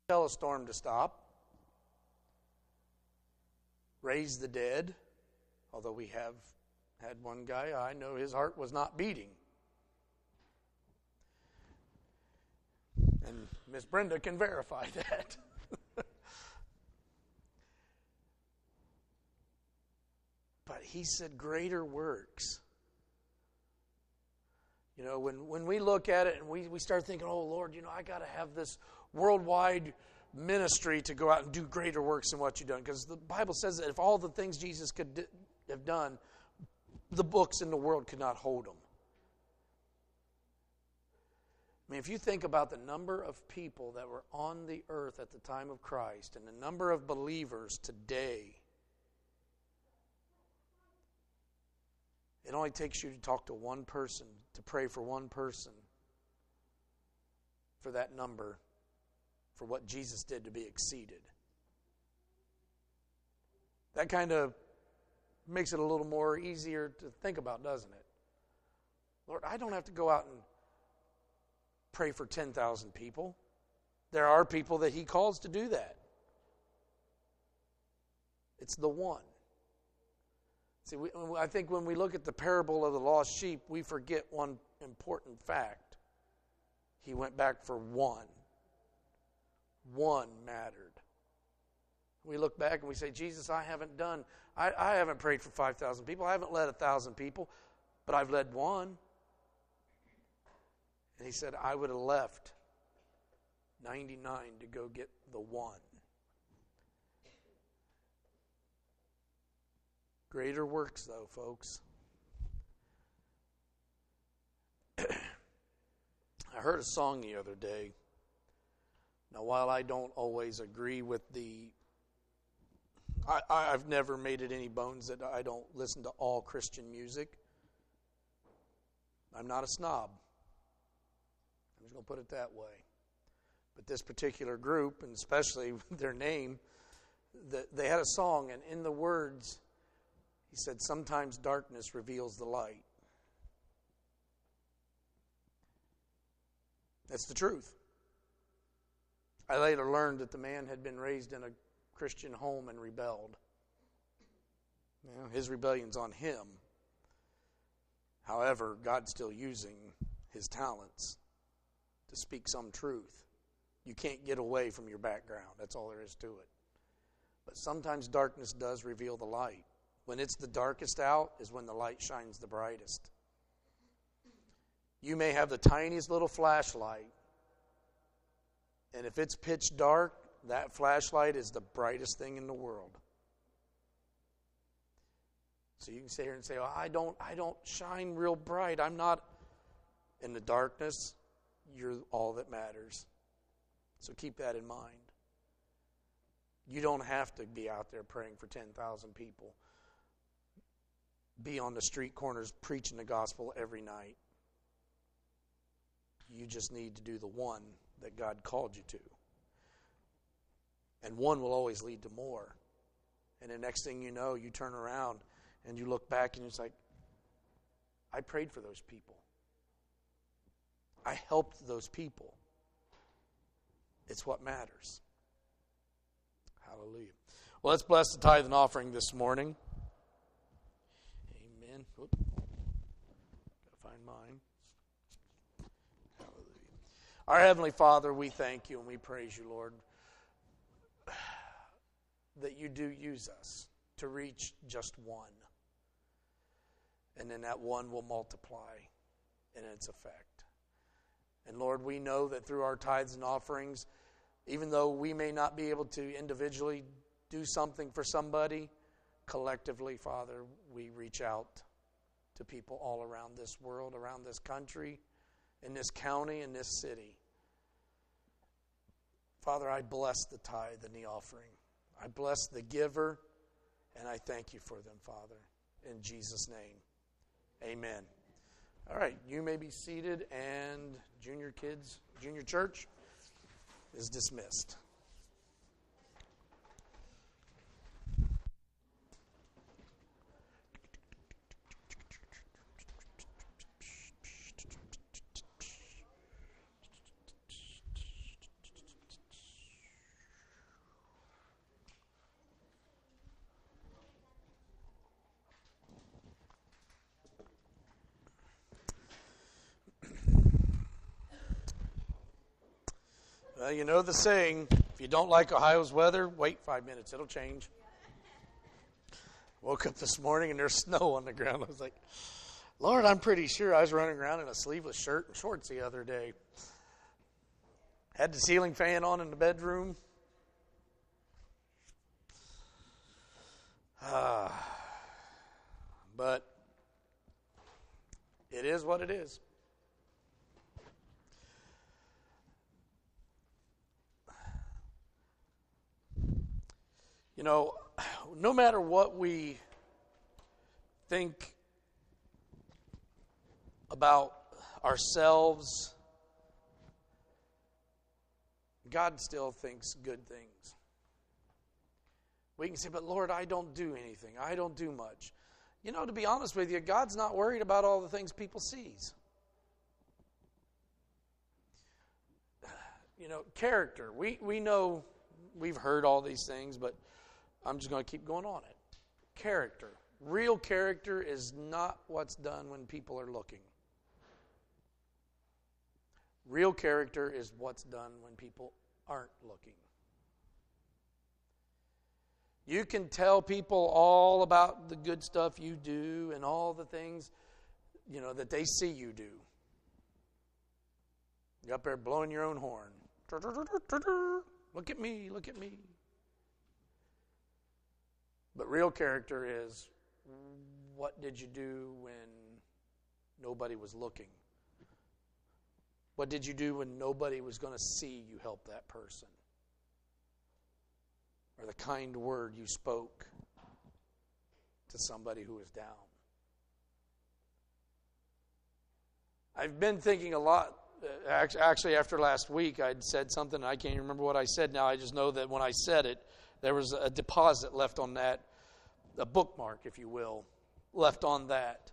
Tell a storm to stop. Raise the dead. Although we have had one guy, I know his heart was not beating. And Miss Brenda can verify that. But he said greater works. You know, when we look at it and we start thinking, oh, Lord, you know, I got to have this worldwide ministry to go out and do greater works than what you've done. Because the Bible says that if all the things Jesus could have done, the books in the world could not hold them. I mean, if you think about the number of people that were on the earth at the time of Christ and the number of believers today, it only takes you to talk to one person, to pray for one person, for that number, for what Jesus did to be exceeded. That kind of makes it a little more easier to think about, doesn't it? Lord, I don't have to go out and pray for 10,000 people. There are people that He calls to do that. It's the one. See, I think when we look at the parable of the lost sheep, we forget one important fact. He went back for one. One mattered. We look back and we say, Jesus, I haven't prayed for 5,000 people. I haven't led 1,000 people, but I've led one. And He said, I would have left 99 to go get the one. Greater works, though, folks. I heard a song the other day. Now, while I don't always agree with I've never made it any bones that I don't listen to all Christian music. I'm not a snob. I'm just going to put it that way. But this particular group, and especially their name, they had a song, and in the words, he said, sometimes darkness reveals the light. That's the truth. I later learned that the man had been raised in a Christian home and rebelled. You know, his rebellion's on him. However, God's still using his talents to speak some truth. You can't get away from your background. That's all there is to it. But sometimes darkness does reveal the light. When it's the darkest out is when the light shines the brightest. You may have the tiniest little flashlight, and if it's pitch dark, that flashlight is the brightest thing in the world. So you can sit here and say, well, I don't shine real bright. I'm not in the darkness. You're all that matters. So keep that in mind. You don't have to be out there praying for 10,000 people. Be on the street corners preaching the gospel every night. You just need to do the one that God called you to. And one will always lead to more. And the next thing you know, you turn around and you look back and it's like, I prayed for those people. I helped those people. It's what matters. Hallelujah. Well, let's bless the tithe and offering this morning. Amen. Got to find mine. Hallelujah. Our Heavenly Father, we thank you and we praise you, Lord, that you do use us to reach just one. And then that one will multiply in its effect. And Lord, we know that through our tithes and offerings, even though we may not be able to individually do something for somebody, collectively, Father, we reach out to people all around this world, around this country, in this county, in this city. Father, I bless the tithe and the offering. I bless the giver, and I thank you for them, Father. In Jesus' name, amen. All right, you may be seated, and junior church is dismissed. Well, you know the saying, if you don't like Ohio's weather, wait 5 minutes. It'll change. Woke up this morning and there's snow on the ground. I was like, Lord, I'm pretty sure I was running around in a sleeveless shirt and shorts the other day. Had the ceiling fan on in the bedroom. But it is what it is. You know, no matter what we think about ourselves, God still thinks good things. We can say, but Lord, I don't do anything. I don't do much. You know, to be honest with you, God's not worried about all the things people sees. You know, character. We know, we've heard all these things, but I'm just going to keep going on it. Character. Real character is not what's done when people are looking. Real character is what's done when people aren't looking. You can tell people all about the good stuff you do and all the things, you know, that they see you do. You're up there blowing your own horn. Look at me, look at me. But real character is, what did you do when nobody was looking? What did you do when nobody was going to see you help that person? Or the kind word you spoke to somebody who was down. I've been thinking a lot. Actually, after last week, I'd said something. I can't remember what I said now. I just know that when I said it, there was a deposit left on that, a bookmark, if you will, left on that.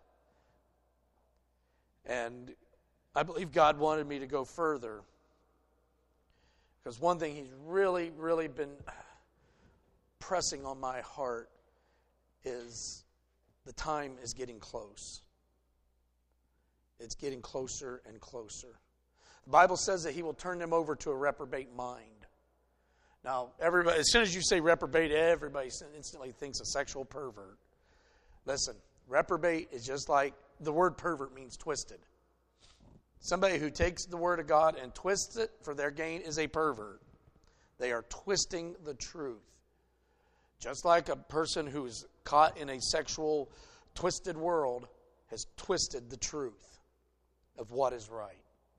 And I believe God wanted me to go further. Because one thing He's really, really been pressing on my heart is the time is getting close. It's getting closer and closer. The Bible says that He will turn them over to a reprobate mind. Now, everybody, as soon as you say reprobate, everybody instantly thinks a sexual pervert. Listen, reprobate is just like, the word pervert means twisted. Somebody who takes the Word of God and twists it for their gain is a pervert. They are twisting the truth. Just like a person who is caught in a sexual, twisted world has twisted the truth of what is right.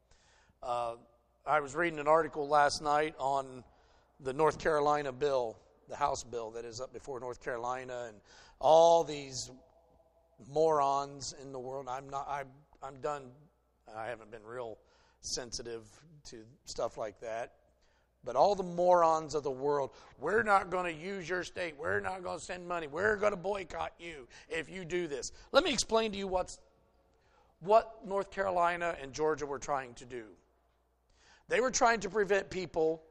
I was reading an article last night on the North Carolina bill, the House bill that is up before North Carolina, and all these morons in the world. I'm done. I haven't been real sensitive to stuff like that. But all the morons of the world, we're not going to use your state. We're not going to send money. We're going to boycott you if you do this. Let me explain to you what North Carolina and Georgia were trying to do. They were trying to prevent people.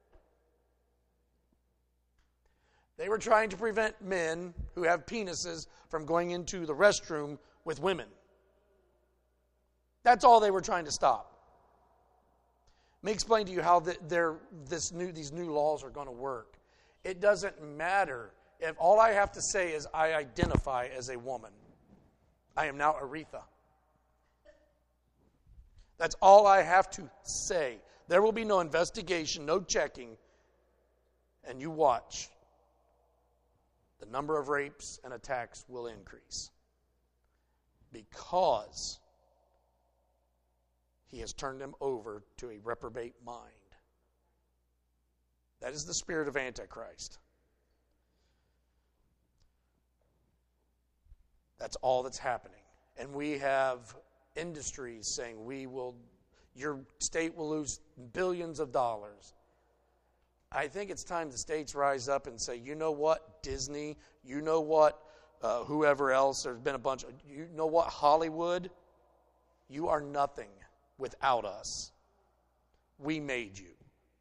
They were trying to prevent men who have penises from going into the restroom with women. That's all they were trying to stop. Let me explain to you how these new laws are going to work. It doesn't matter if all I have to say is I identify as a woman. I am now Aretha. That's all I have to say. There will be no investigation, no checking, and you watch. The number of rapes and attacks will increase. Because He has turned them over to a reprobate mind. That is the spirit of Antichrist. That's all that's happening. And we have industries saying your state will lose billions of dollars. I think it's time the states rise up and say, you know what, Disney, you know what, whoever else, there's been a bunch of, you know what, Hollywood, you are nothing without us. We made you.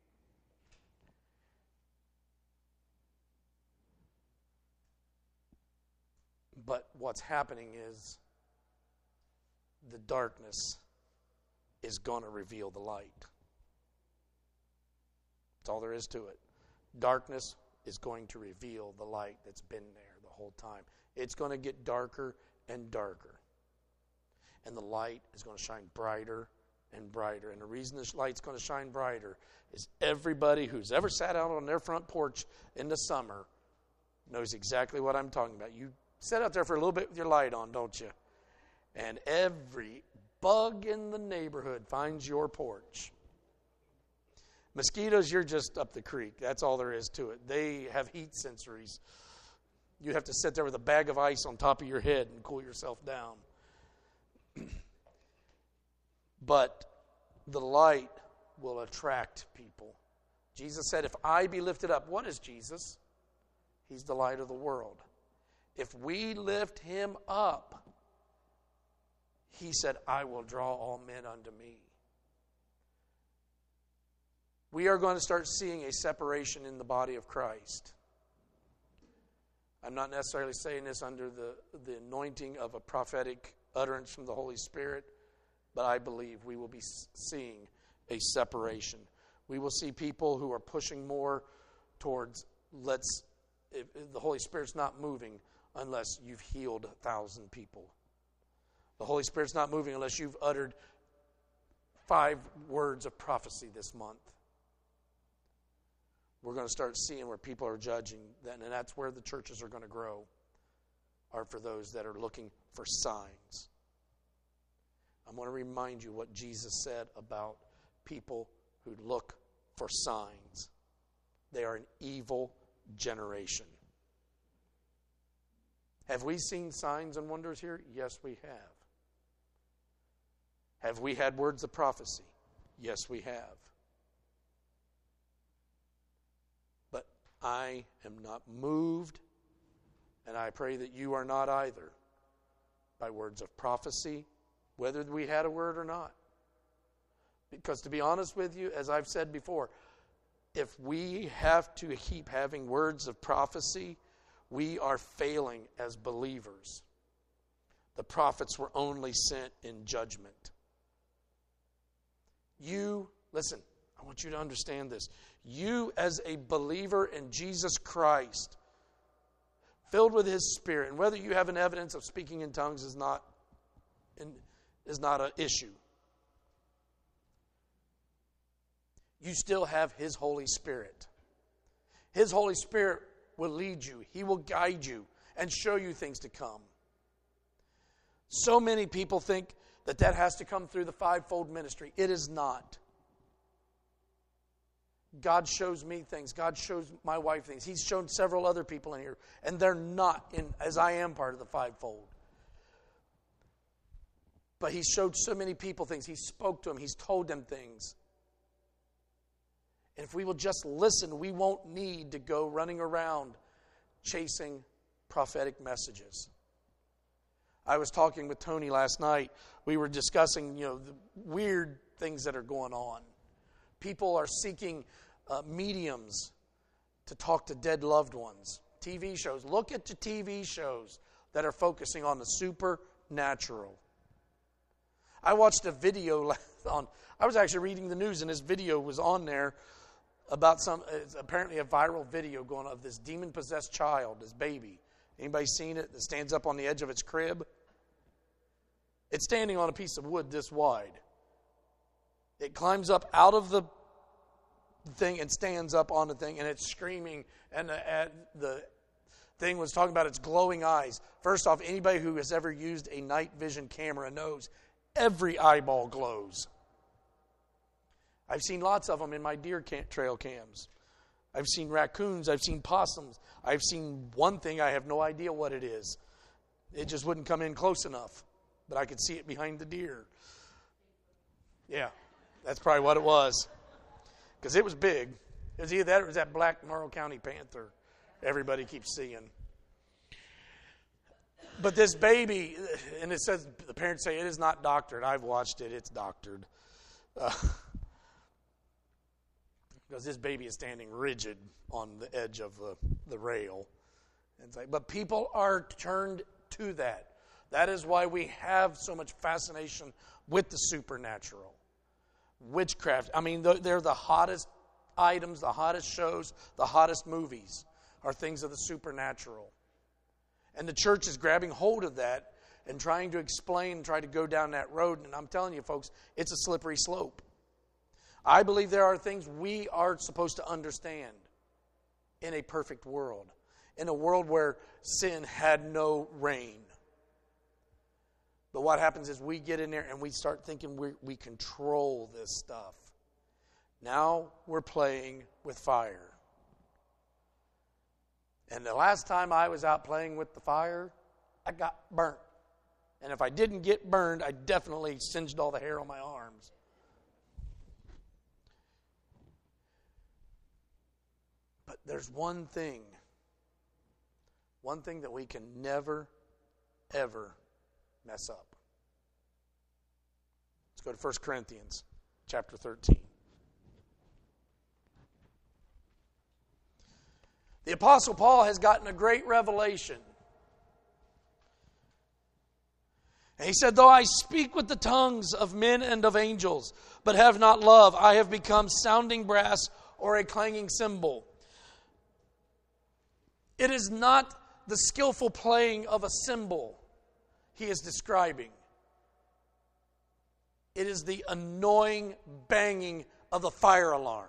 But what's happening is the darkness is going to reveal the light. That's all there is to it. Darkness is going to reveal the light that's been there the whole time. It's going to get darker and darker. And the light is going to shine brighter and brighter. And the reason this light's going to shine brighter is everybody who's ever sat out on their front porch in the summer knows exactly what I'm talking about. You sit out there for a little bit with your light on, don't you? And every bug in the neighborhood finds your porch. Mosquitoes, you're just up the creek. That's all there is to it. They have heat sensories. You have to sit there with a bag of ice on top of your head and cool yourself down. But the light will attract people. Jesus said, if I be lifted up, what is Jesus? He's the light of the world. If we lift him up, he said, I will draw all men unto me. We are going to start seeing a separation in the body of Christ. I'm not necessarily saying this under the anointing of a prophetic utterance from the Holy Spirit, but I believe we will be seeing a separation. We will see people who are pushing more towards, if the Holy Spirit's not moving unless you've healed 1,000 people. The Holy Spirit's not moving unless you've uttered 5 words of prophecy this month. We're going to start seeing where people are judging that, and that's where the churches are going to grow, are for those that are looking for signs. I'm going to remind you what Jesus said about people who look for signs. They are an evil generation. Have we seen signs and wonders here? Yes, we have. Have we had words of prophecy? Yes, we have. But I am not moved, and I pray that you are not either, by words of prophecy, whether we had a word or not. Because to be honest with you, as I've said before, if we have to keep having words of prophecy, we are failing as believers. The prophets were only sent in judgment. Listen, I want you to understand this. You as a believer in Jesus Christ, filled with His Spirit, and whether you have an evidence of speaking in tongues is not an issue. You still have His Holy Spirit. His Holy Spirit will lead you. He will guide you and show you things to come. So many people think that has to come through the fivefold ministry. It is not. God shows me things. God shows my wife things. He's shown several other people in here, and they're not as I am part of the fivefold. But He showed so many people things. He spoke to them. He's told them things. And if we will just listen, we won't need to go running around chasing prophetic messages. I was talking with Tony last night. We were discussing, the weird things that are going on. People are seeking mediums to talk to dead loved ones. TV shows. Look at the TV shows that are focusing on the supernatural. I watched a video I was actually reading the news, and this video was on there about apparently a viral video going of this demon-possessed child, this baby. Anybody seen it? That stands up on the edge of its crib? It's standing on a piece of wood this wide. It climbs up out of the thing and stands up on the thing, and it's screaming, and the thing was talking about its glowing eyes. First off, anybody who has ever used a night vision camera knows every eyeball glows. I've seen lots of them in my deer trail cams. I've seen raccoons. I've seen possums. I've seen one thing. I have no idea what it is. It just wouldn't come in close enough, but I could see it behind the deer. Yeah, that's probably what it was, because it was big. It was either that or it was that black Morrow County panther everybody keeps seeing. But this baby, and it says, the parents say it is not doctored. I've watched it. It's doctored. Because this baby is standing rigid on the edge of the rail. But people are turned to that. That is why we have so much fascination with the supernatural. Witchcraft. I mean, they're the hottest items, the hottest shows, the hottest movies are things of the supernatural. And the church is grabbing hold of that and trying to explain, try to go down that road. And I'm telling you, folks, it's a slippery slope. I believe there are things we are supposed to understand in a perfect world, in a world where sin had no reign. But what happens is we get in there and we start thinking we control this stuff. Now we're playing with fire. And the last time I was out playing with the fire, I got burnt. And if I didn't get burned, I definitely singed all the hair on my arms. But there's one thing that we can never, ever mess up. Let's go to 1 Corinthians chapter 13. The Apostle Paul has gotten a great revelation. And he said, though I speak with the tongues of men and of angels, but have not love, I have become sounding brass or a clanging cymbal. It is not the skillful playing of a cymbal he is describing. It is the annoying banging of the fire alarm.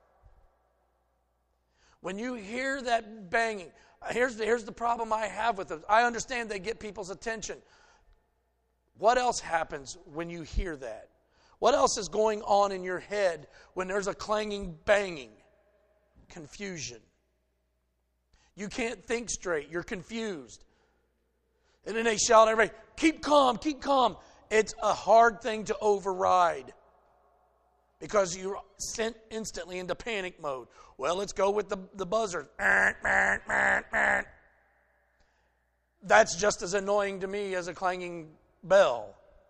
When you hear that banging, here's the problem I have with it. I understand they get people's attention. What else happens when you hear that? What else is going on in your head when there's a clanging, banging? Confusion. You can't think straight. You're confused. And then they shout at everybody, keep calm, keep calm. It's a hard thing to override because you're sent instantly into panic mode. Well, let's go with the buzzer. That's just as annoying to me as a clanging bell.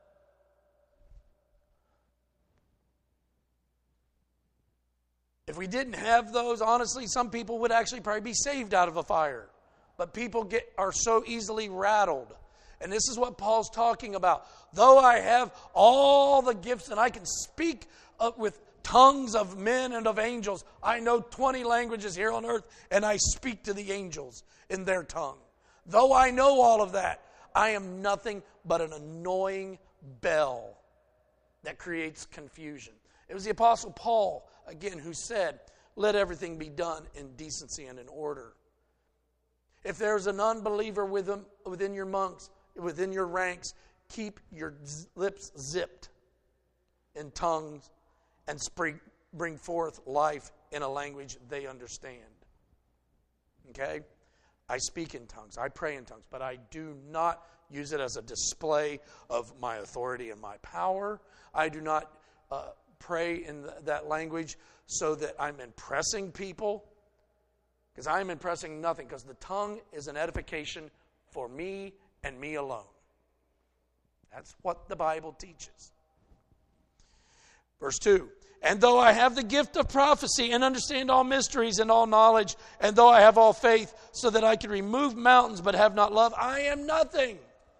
If we didn't have those, honestly, some people would actually probably be saved out of a fire. But people are so easily rattled. And this is what Paul's talking about. Though I have all the gifts and I can speak with tongues of men and of angels, I know 20 languages here on earth and I speak to the angels in their tongue. Though I know all of that, I am nothing but an annoying bell that creates confusion. It was the Apostle Paul, again, who said, let everything be done in decency and in order. If there's an unbeliever within your monks, within your ranks, keep your lips zipped in tongues and bring forth life in a language they understand. Okay? I speak in tongues. I pray in tongues. But I do not use it as a display of my authority and my power. I do not pray in that language so that I'm impressing people. Because I'm impressing nothing. Because the tongue is an edification for me and me alone. That's what the Bible teaches. Verse 2. And though I have the gift of prophecy and understand all mysteries and all knowledge, and though I have all faith so that I can remove mountains but have not love, I am nothing.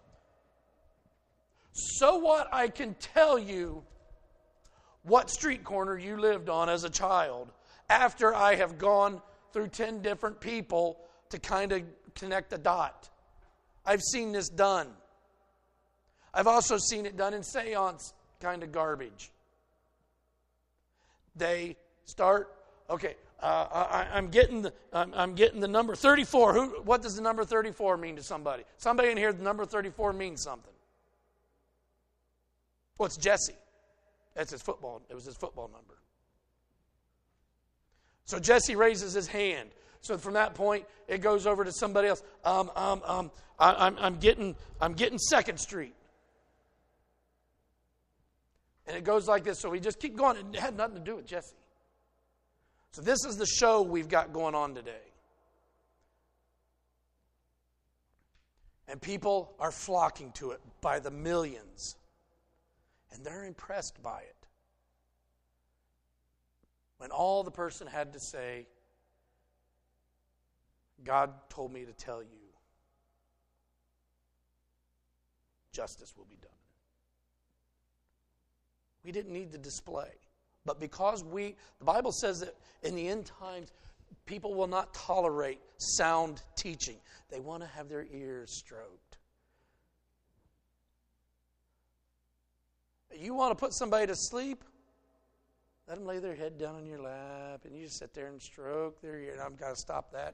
So what? I can tell you what street corner you lived on as a child after I have gone through 10 different people to kind of connect the dot. I've seen this done. I've also seen it done in seance kind of garbage. They start, okay, I'm getting the number 34. What does the number 34 mean to somebody? Somebody in here, the number 34 means something. Well, it's Jesse. That's his football. It was his football number. So Jesse raises his hand. So from that point, it goes over to somebody else. I'm getting 2nd Street. And it goes like this. So we just keep going. It had nothing to do with Jesse. So this is the show we've got going on today. And people are flocking to it by the millions. And they're impressed by it. When all the person had to say, God told me to tell you, justice will be done. We didn't need the display. But because the Bible says that in the end times, people will not tolerate sound teaching. They want to have their ears stroked. You want to put somebody to sleep? Let them lay their head down on your lap, and you just sit there and stroke their ear. And I've got to stop that.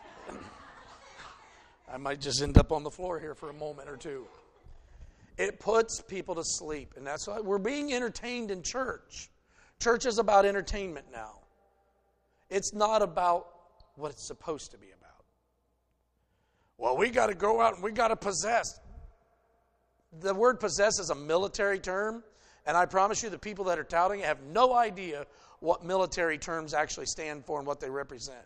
I might just end up on the floor here for a moment or two. It puts people to sleep, and that's why we're being entertained in church. Church is about entertainment now. It's not about what it's supposed to be about. Well, we got to go out and we got to possess. The word possess is a military term, and I promise you the people that are touting it have no idea what military terms actually stand for and what they represent.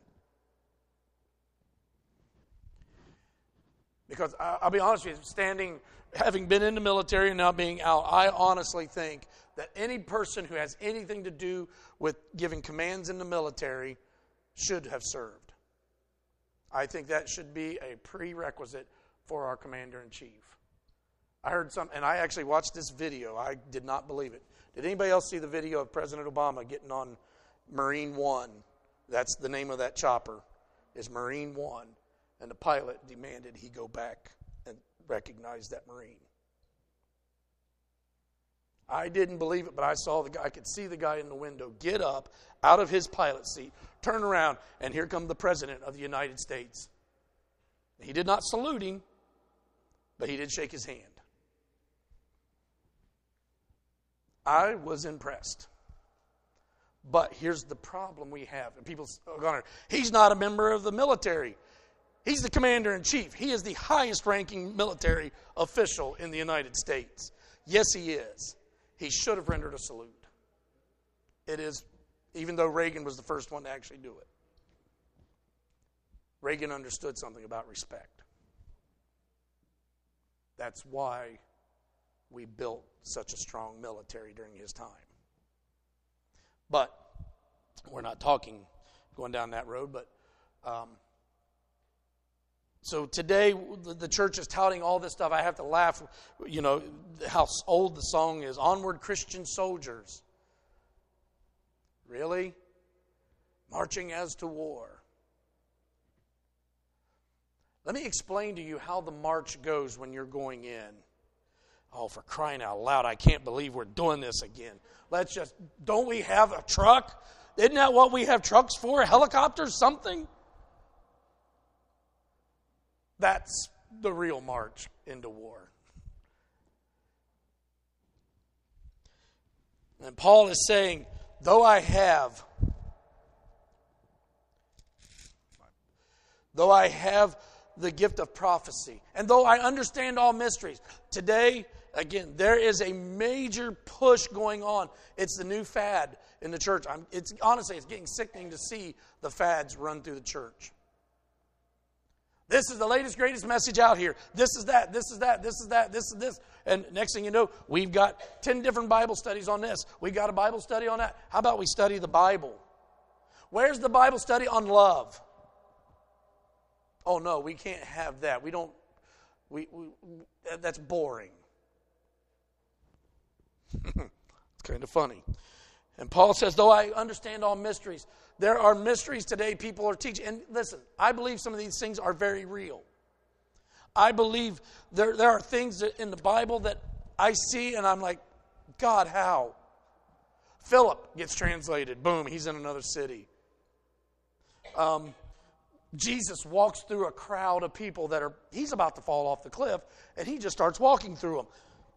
Because I'll be honest with you, having been in the military and now being out, I honestly think that any person who has anything to do with giving commands in the military should have served. I think that should be a prerequisite for our commander-in-chief. I heard and I actually watched this video. I did not believe it. Did anybody else see the video of President Obama getting on Marine One? That's the name of that chopper, is Marine One. And the pilot demanded he go back and recognize that Marine. I didn't believe it, but I could see the guy in the window get up out of his pilot seat, turn around, and here comes the President of the United States. He did not salute him, but he did shake his hand. I was impressed. But here's the problem we have. And people are going, he's not a member of the military. He's the commander-in-chief. He is the highest-ranking military official in the United States. Yes, he is. He should have rendered a salute. It is, even though Reagan was the first one to actually do it. Reagan understood something about respect. That's why we built such a strong military during his time. But we're not going down that road, but so today, the church is touting all this stuff. I have to laugh, how old the song is. Onward, Christian soldiers. Really? Marching as to war. Let me explain to you how the march goes when you're going in. Oh, for crying out loud, I can't believe we're doing this again. Don't we have a truck? Isn't that what we have trucks for? Helicopters, something? That's the real march into war. And Paul is saying, though I have the gift of prophecy, and though I understand all mysteries, today, again, there is a major push going on. It's the new fad in the church. Honestly, it's getting sickening to see the fads run through the church. This is the latest, greatest message out here. This is that, this is that, this is that, this is this. And next thing you know, we've got 10 different Bible studies on this. We've got a Bible study on that. How about we study the Bible? Where's the Bible study on love? Oh, no, we can't have that. That's boring. It's kind of funny. And Paul says, though I understand all mysteries, there are mysteries today people are teaching. And listen, I believe some of these things are very real. I believe there are things in the Bible that I see and I'm like, God, how? Philip gets translated. Boom, he's in another city. Jesus walks through a crowd of people he's about to fall off the cliff, and he just starts walking through them.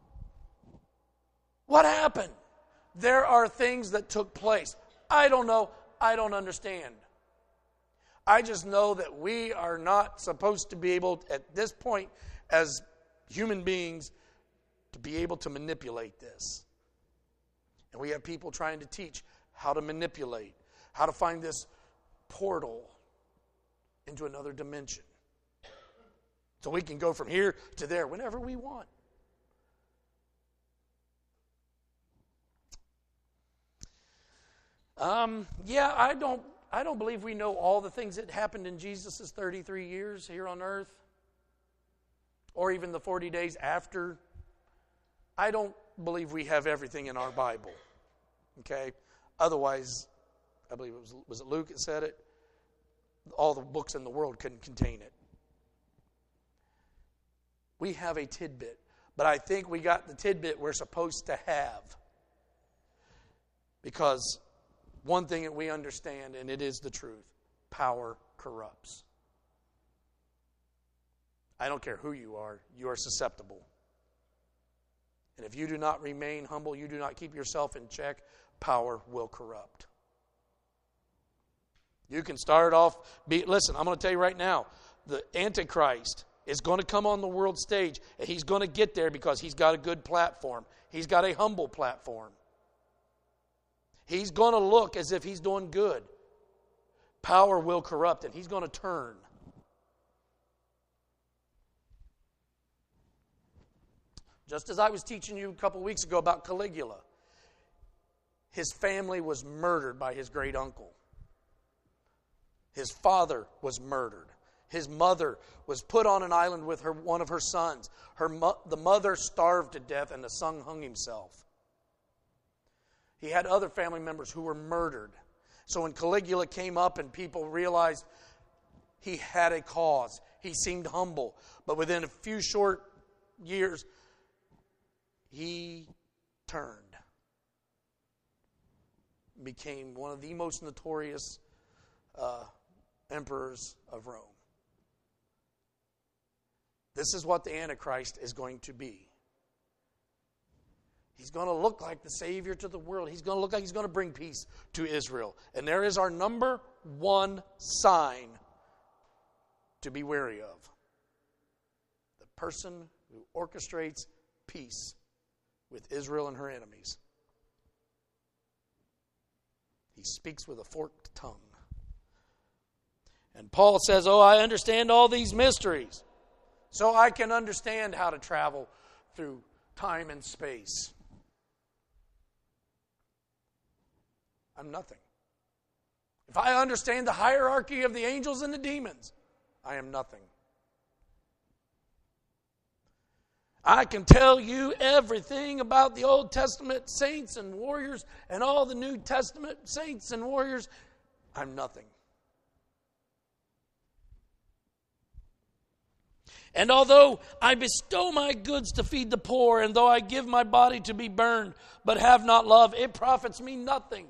What happened? There are things that took place. I don't know. I don't understand. I just know that we are not supposed to be able, at this point, as human beings, to be able to manipulate this. And we have people trying to teach how to manipulate, how to find this portal into another dimension. So we can go from here to there whenever we want. I don't believe we know all the things that happened in Jesus' 33 years here on earth, or even the 40 days after. I don't believe we have everything in our Bible. Okay? Otherwise, I believe was it Luke that said it? All the books in the world couldn't contain it. We have a tidbit, but I think we got the tidbit we're supposed to have. Because one thing that we understand, and it is the truth, power corrupts. I don't care who you are susceptible. And if you do not remain humble, you do not keep yourself in check, power will corrupt. You can start off, listen, I'm going to tell you right now, the Antichrist is going to come on the world stage, and he's going to get there because he's got a good platform. He's got a humble platform. He's going to look as if he's doing good. Power will corrupt, and he's going to turn. Just as I was teaching you a couple weeks ago about Caligula, his family was murdered by his great uncle. His father was murdered. His mother was put on an island with one of her sons. The mother starved to death, and the son hung himself. He had other family members who were murdered. So when Caligula came up and people realized he had a cause, he seemed humble. But within a few short years, he turned. Became one of the most notorious emperors of Rome. This is what the Antichrist is going to be. He's going to look like the Savior to the world. He's going to look like he's going to bring peace to Israel. And there is our number one sign to be wary of. The person who orchestrates peace with Israel and her enemies. He speaks with a forked tongue. And Paul says, I understand all these mysteries. So I can understand how to travel through time and space. I'm nothing. If I understand the hierarchy of the angels and the demons, I am nothing. I can tell you everything about the Old Testament saints and warriors and all the New Testament saints and warriors. I'm nothing. And although I bestow my goods to feed the poor, and though I give my body to be burned, but have not love, it profits me nothing.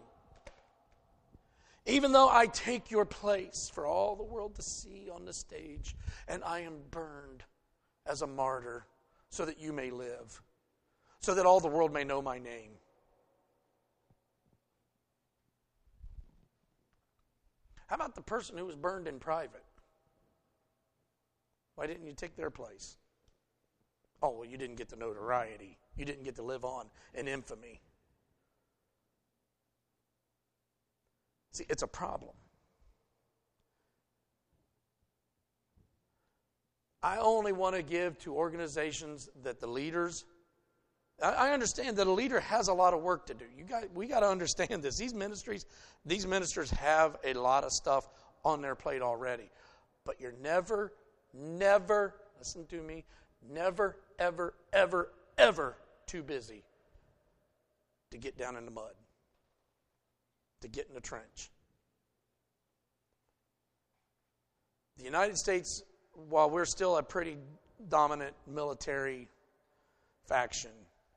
Even though I take your place for all the world to see on the stage, and I am burned as a martyr, so that you may live, so that all the world may know my name. How about the person who was burned in private? Why didn't you take their place? Oh, well, you didn't get the notoriety. You didn't get to live on in infamy. See, it's a problem. I only want to give to organizations that the leaders, I understand that a leader has a lot of work to do. We got to understand this. These ministers have a lot of stuff on their plate already. But you're never, listen to me, never, ever, ever, ever too busy to get down in the mud, to get in the trench. The United States, while we're still a pretty dominant military faction,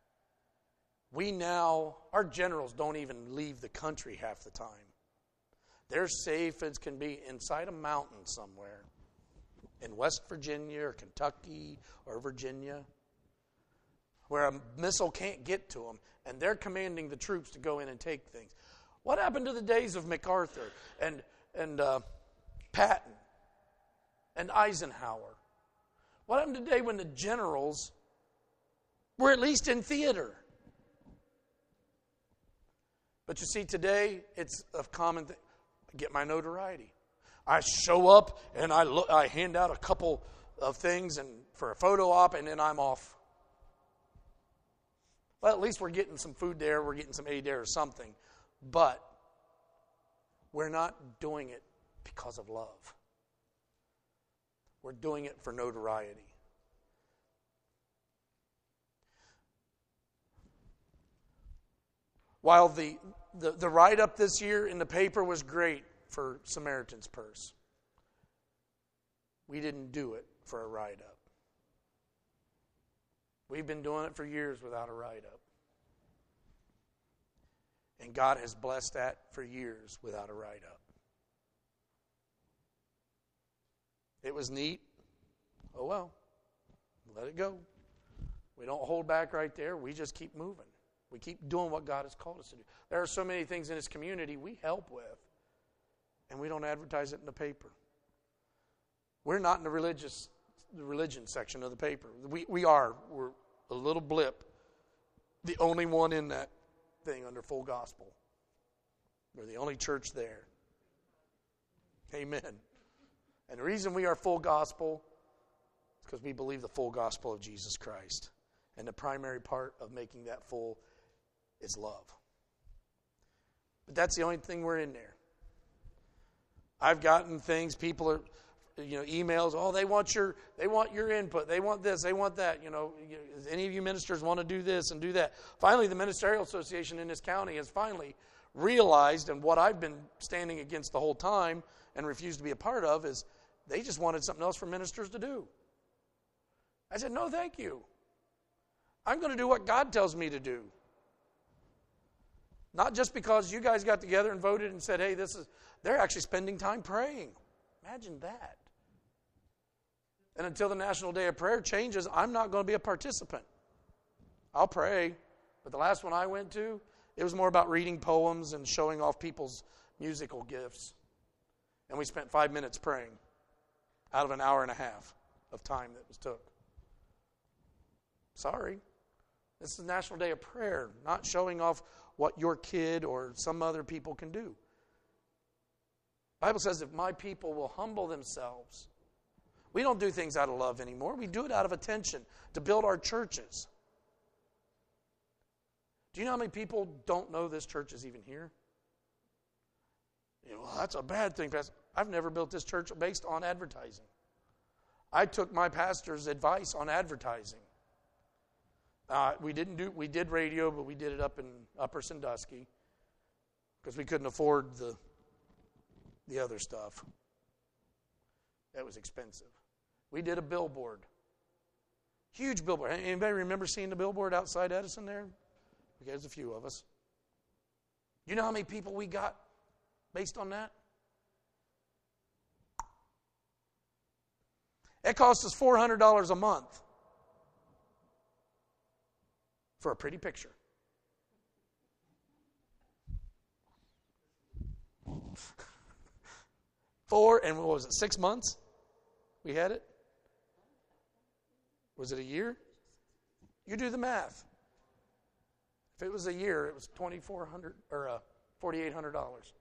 our generals don't even leave the country half the time. They're safe as can be inside a mountain somewhere in West Virginia or Kentucky or Virginia, where a missile can't get to them, and they're commanding the troops to go in and take things. What happened to the days of MacArthur and Patton and Eisenhower? What happened today when the generals were at least in theater? But you see, today it's a common thing. I get my notoriety. I show up and I hand out a couple of things and for a photo op, and then I'm off. Well, at least we're getting some food there, we're getting some aid there or something. But we're not doing it because of love. We're doing it for notoriety. While the The write-up this year in the paper was great for Samaritan's Purse. We didn't do it for a write-up. We've been doing it for years without a write-up. And God has blessed that for years without a write-up. It was neat. Oh well, let it go. We don't hold back right there. We just keep moving. We keep doing what God has called us to do. There are so many things in this community we help with, and we don't advertise it in the paper. We're not in the religion section of the paper. We're a little blip, the only one in that thing under full gospel. We're the only church there. Amen. And the reason we are full gospel is because we believe the full gospel of Jesus Christ. And the primary part of making that full is love. But that's the only thing we're in there. I've gotten things, people are, emails, they want your input, they want this, they want that, any of you ministers want to do this and do that. Finally, the Ministerial Association in this county has finally realized, and what I've been standing against the whole time and refused to be a part of, is they just wanted something else for ministers to do. I said, no, thank you. I'm going to do what God tells me to do. Not just because you guys got together and voted and said, hey, they're actually spending time praying. Imagine that. And until the National Day of Prayer changes, I'm not going to be a participant. I'll pray. But the last one I went to, it was more about reading poems and showing off people's musical gifts. And we spent 5 minutes praying out of an hour and a half of time that was took. Sorry. This is National Day of Prayer, not showing off what your kid or some other people can do. The Bible says if my people will humble themselves, we don't do things out of love anymore. We do it out of attention to build our churches. Do you know how many people don't know this church is even here? Well, that's a bad thing, Pastor. I've never built this church based on advertising. I took my pastor's advice on advertising. We did radio, but we did it up in Upper Sandusky because we couldn't afford the other stuff. That was expensive. We did a billboard. Huge billboard. Anybody remember seeing the billboard outside Edison there? There's a few of us. You know how many people we got based on that? It cost us $400 a month for a pretty picture. And what was it, 6 months? We had it? Was it a year? You do the math. If it was a year, it was $2,400 or $4,800.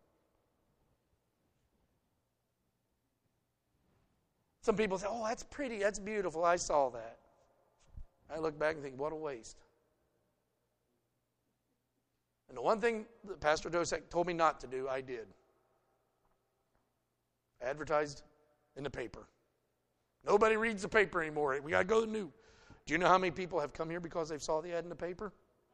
Some people say, "Oh, that's pretty, that's beautiful. I saw that." I look back and think, what a waste. And the one thing that Pastor Dosek told me not to do, I did. Advertised in the paper. Nobody reads the paper anymore. We got to go to the new. Do you know how many people have come here because they saw the ad in the paper?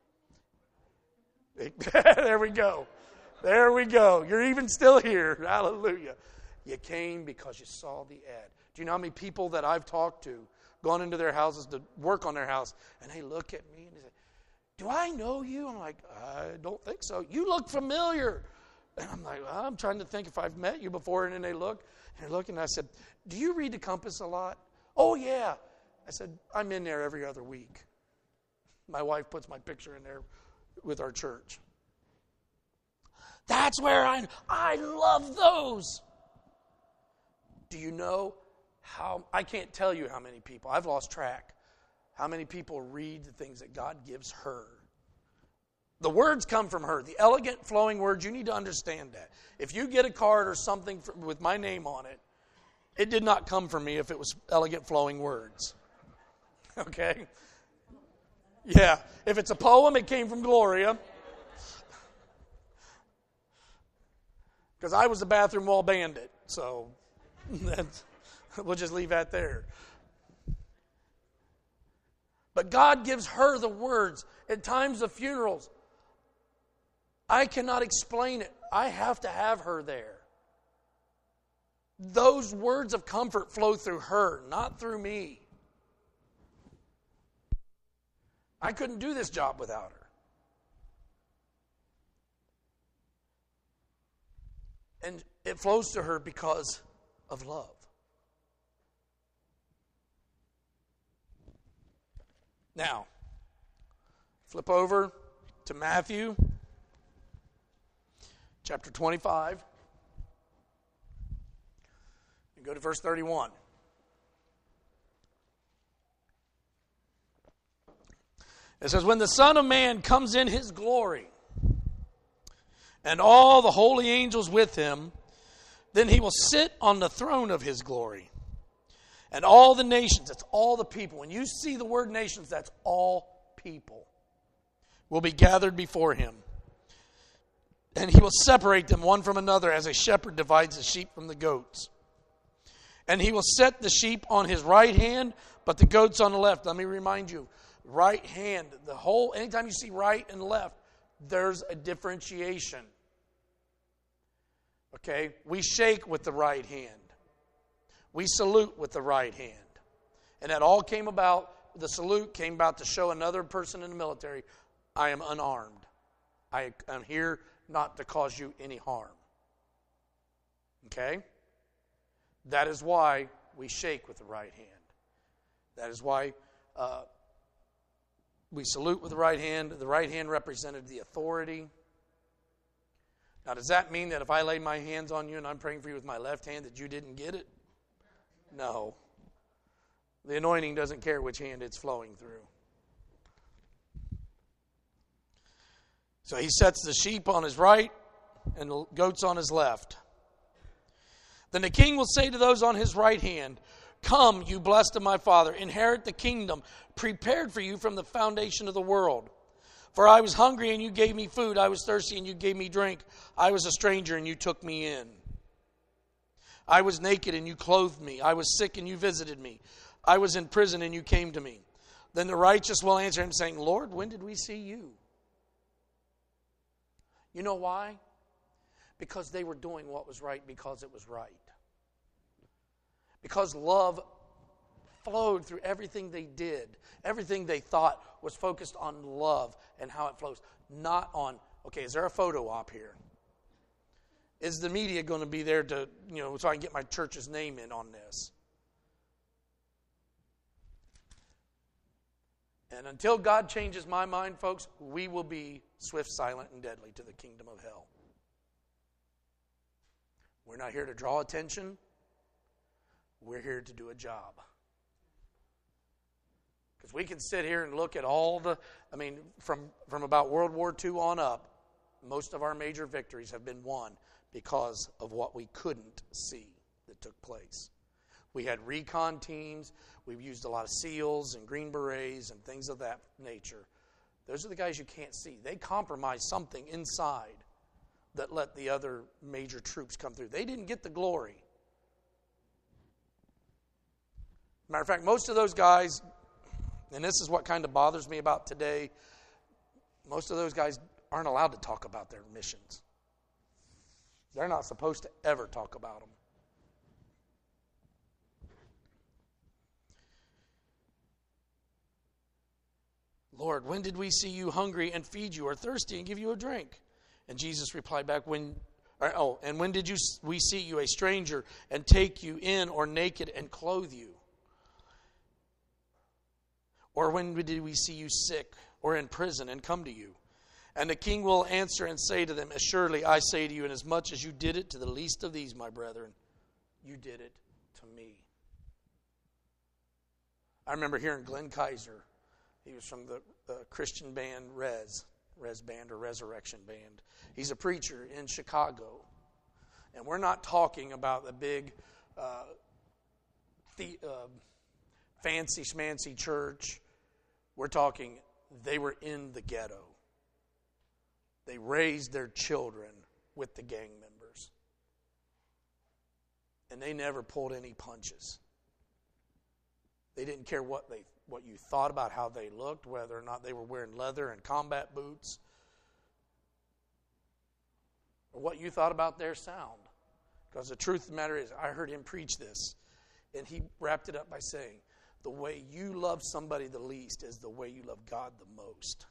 There we go. There we go. You're even still here. Hallelujah. You came because you saw the ad. Do you know how many people that I've talked to, gone into their houses to work on their house, and they look at me and they say, "Do I know you?" I'm like, "I don't think so. You look familiar." And I'm like, well, I'm trying to think if I've met you before. And then they look, and I said, "Do you read the Compass a lot?" "Oh, yeah." I said, "I'm in there every other week." My wife puts my picture in there with our church. That's where I love those. Do you know how, I can't tell you how many people, I've lost track, how many people read the things that God gives her. The words come from her. The elegant, flowing words, you need to understand that. If you get a card or something with my name on it, it did not come from me if it was elegant, flowing words. Okay? Yeah. If it's a poem, it came from Gloria. Because I was the bathroom wall bandit. So we'll just leave that there. But God gives her the words at times of funerals. I cannot explain it. I have to have her there. Those words of comfort flow through her, not through me. I couldn't do this job without her. And it flows to her because of love. Now, flip over to Matthew chapter 25 and go to verse 31. It says, when the Son of Man comes in his glory, and all the holy angels with him, then he will sit on the throne of his glory. And all the nations, that's all the people. When you see the word nations, that's all people, will be gathered before him. And he will separate them one from another as a shepherd divides the sheep from the goats. And he will set the sheep on his right hand, but the goats on the left. Let me remind you, right hand, anytime you see right and left, there's a differentiation. Okay? We shake with the right hand. We salute with the right hand. And that all came about, the salute came about to show another person in the military, I am unarmed. I am here not to cause you any harm. Okay? That is why we shake with the right hand. That is why we salute with the right hand. The right hand represented the authority. Now, does that mean that if I lay my hands on you and I'm praying for you with my left hand that you didn't get it? No. The anointing doesn't care which hand it's flowing through. So he sets the sheep on his right and the goats on his left. Then the king will say to those on his right hand, come, you blessed of my Father, inherit the kingdom prepared for you from the foundation of the world. For I was hungry and you gave me food. I was thirsty and you gave me drink. I was a stranger and you took me in. I was naked and you clothed me. I was sick and you visited me. I was in prison and you came to me. Then the righteous will answer him saying, Lord, when did we see you? You know why? Because they were doing what was right because it was right. Because love flowed through everything they did. Everything they thought was focused on love and how it flows. Not on, okay, is there a photo op here? Is the media going to be there to, so I can get my church's name in on this? And until God changes my mind, folks, we will be swift, silent, and deadly to the kingdom of hell. We're not here to draw attention. We're here to do a job. Because we can sit here and look at from about World War II on up, most of our major victories have been won because of what we couldn't see that took place. We had recon teams. We've used a lot of SEALs and Green Berets and things of that nature. Those are the guys you can't see. They compromised something inside that let the other major troops come through. They didn't get the glory. Matter of fact, most of those guys, and this is what kind of bothers me about today, most of those guys aren't allowed to talk about their missions. They're not supposed to ever talk about them. Lord, when did we see you hungry and feed you, or thirsty and give you a drink? And Jesus replied back, and when did we see you a stranger and take you in, or naked and clothe you? Or when did we see you sick or in prison and come to you? And the king will answer and say to them, assuredly I say to you, inasmuch as you did it to the least of these, my brethren, you did it to me. I remember hearing Glenn Kaiser. He was from the Christian band Res Band or Resurrection Band. He's a preacher in Chicago. And we're not talking about the big fancy schmancy church. We're talking they were in the ghetto. They raised their children with the gang members. And they never pulled any punches. They didn't care what you thought about how they looked, whether or not they were wearing leather and combat boots. or what you thought about their sound. Because the truth of the matter is, I heard him preach this, and he wrapped it up by saying, the way you love somebody the least is the way you love God the most.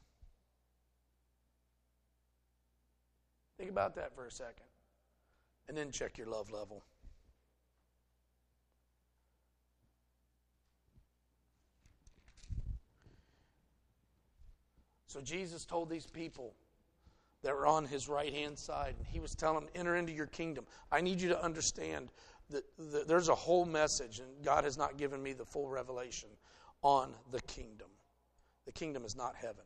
Think about that for a second, and then check your love level. So Jesus told these people that were on his right-hand side, and he was telling them, enter into your kingdom. I need you to understand that there's a whole message, and God has not given me the full revelation on the kingdom. The kingdom is not heaven.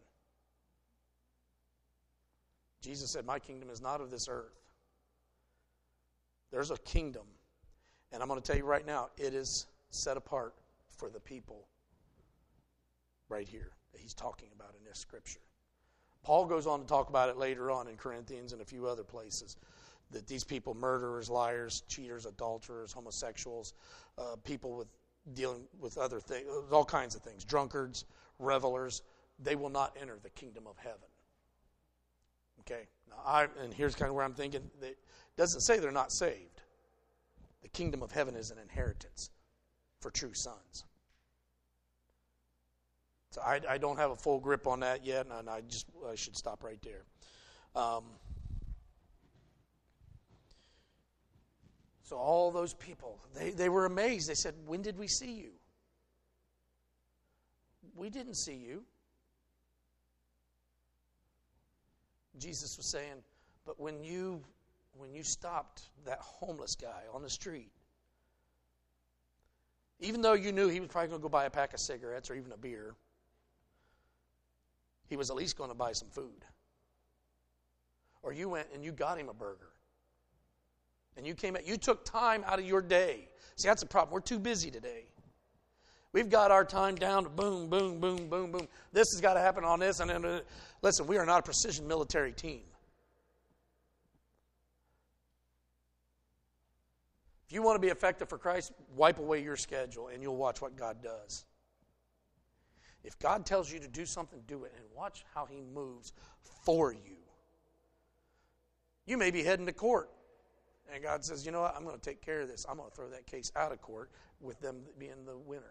Jesus said, my kingdom is not of this earth. There's a kingdom, and I'm going to tell you right now, it is set apart for the people right here that he's talking about in this scripture. Paul goes on to talk about it later on in Corinthians and a few other places, that these people, murderers, liars, cheaters, adulterers, homosexuals, people with dealing with other things, all kinds of things, drunkards, revelers, they will not enter the kingdom of heaven. Okay, now and here's kind of where I'm thinking, it doesn't say they're not saved. The kingdom of heaven is an inheritance for true sons. So I don't have a full grip on that yet, and I should stop right there. So all those people, they were amazed. They said, when did we see you? We didn't see you. Jesus was saying, but when you stopped that homeless guy on the street, even though you knew he was probably going to go buy a pack of cigarettes or even a beer, he was at least going to buy some food. Or you went and you got him a burger. And you took time out of your day. See, that's the problem. We're too busy today. We've got our time down to boom, boom, boom, boom, boom. This has got to happen on this. And listen, we are not a precision military team. If you want to be effective for Christ, wipe away your schedule and you'll watch what God does. If God tells you to do something, do it. And watch how he moves for you. You may be heading to court. And God says, you know what, I'm going to take care of this. I'm going to throw that case out of court with them being the winner.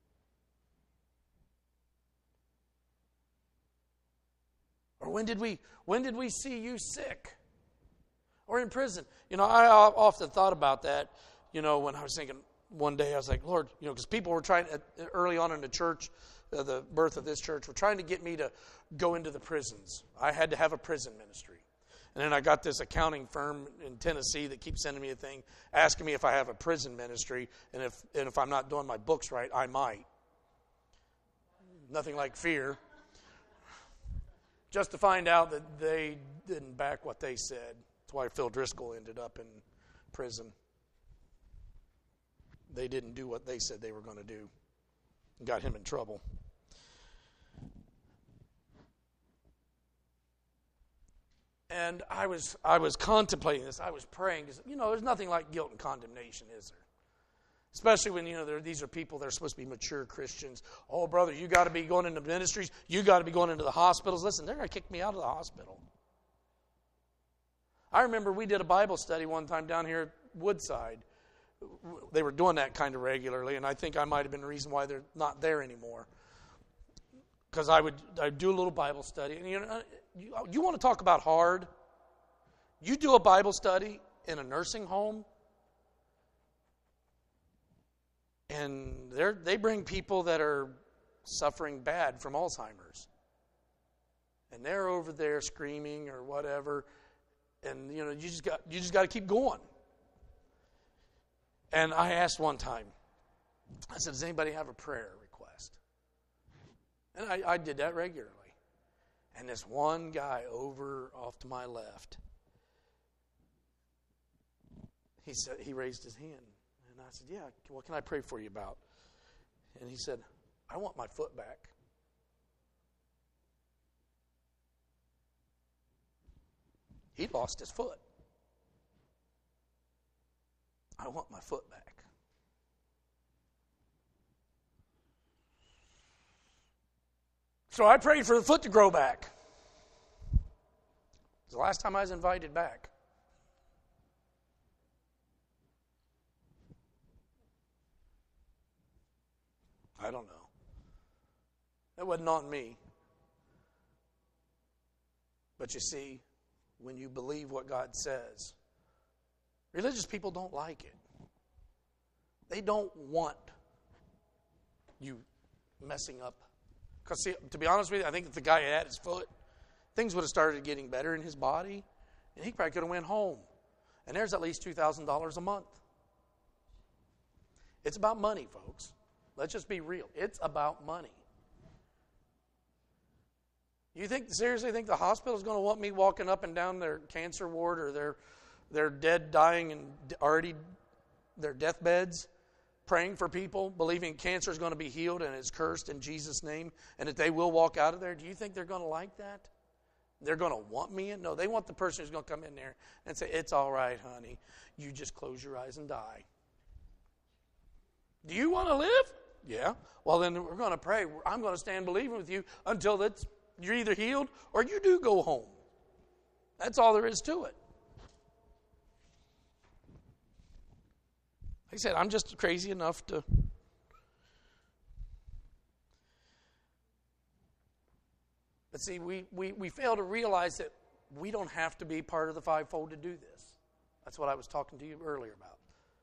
Or when did we see you sick? Or in prison? You know, I often thought about that, you know, when I was thinking one day, I was like, Lord, you know, because people were trying, early on in the church, the birth of this church, were trying to get me to go into the prisons. I had to have a prison ministry. And then I got this accounting firm in Tennessee that keeps sending me a thing asking me if I have a prison ministry, and if I'm not doing my books right, I might. Nothing like fear. Just to find out that they didn't back what they said. That's why Phil Driscoll ended up in prison. They didn't do what they said they were going to do. And got him in trouble. And I was contemplating this. I was praying. You know, there's nothing like guilt and condemnation, is there? Especially when, you know, these are people that are supposed to be mature Christians. Oh, brother, you got to be going into ministries. You got to be going into the hospitals. Listen, they're going to kick me out of the hospital. I remember we did a Bible study one time down here at Woodside. They were doing that kind of regularly, and I think I might have been the reason why they're not there anymore. Because I'd do a little Bible study. And, you know, you want to talk about hard? You do a Bible study in a nursing home, and they bring people that are suffering bad from Alzheimer's. And they're over there screaming or whatever. And, you know, you just got to keep going. And I asked one time, I said, does anybody have a prayer request? And I did that regularly. And this one guy over off to my left, he raised his hand. And I said, yeah, what can I pray for you about? And he said, I want my foot back. He lost his foot. I want my foot back. So I prayed for the foot to grow back. It was the last time I was invited back. I don't know. That wasn't on me. But you see, when you believe what God says, religious people don't like it. They don't want you messing up. Because, see, to be honest with you, I think if the guy had had his foot, things would have started getting better in his body, and he probably could have went home. And there's at least $2,000 a month. It's about money, folks. Let's just be real. It's about money. You seriously think the hospital is going to want me walking up and down their cancer ward or their dead, dying, and already their deathbeds, praying for people, believing cancer is going to be healed and it's cursed in Jesus' name, and that they will walk out of there? Do you think they're going to like that? They're going to want me in? No, they want the person who's going to come in there and say, it's all right, honey. You just close your eyes and die. Do you want to live? Yeah. Well, then we're going to pray. I'm going to stand believing with you until you're either healed or you do go home. That's all there is to it. Like I said, I'm just crazy enough to... But see, we fail to realize that we don't have to be part of the fivefold to do this. That's what I was talking to you earlier about.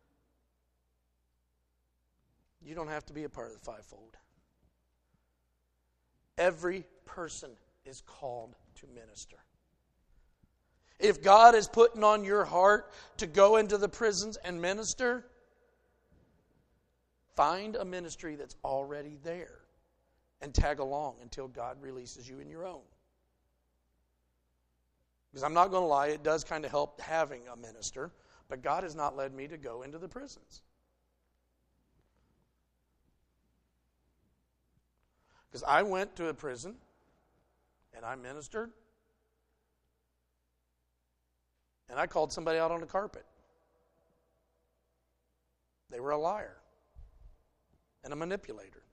You don't have to be a part of the fivefold. Every person is called to minister. If God is putting on your heart to go into the prisons and minister, find a ministry that's already there and tag along until God releases you in your own. Because I'm not going to lie, it does kind of help having a minister, but God has not led me to go into the prisons. Because I went to a prison and I ministered and I called somebody out on the carpet. They were a liar and a manipulator.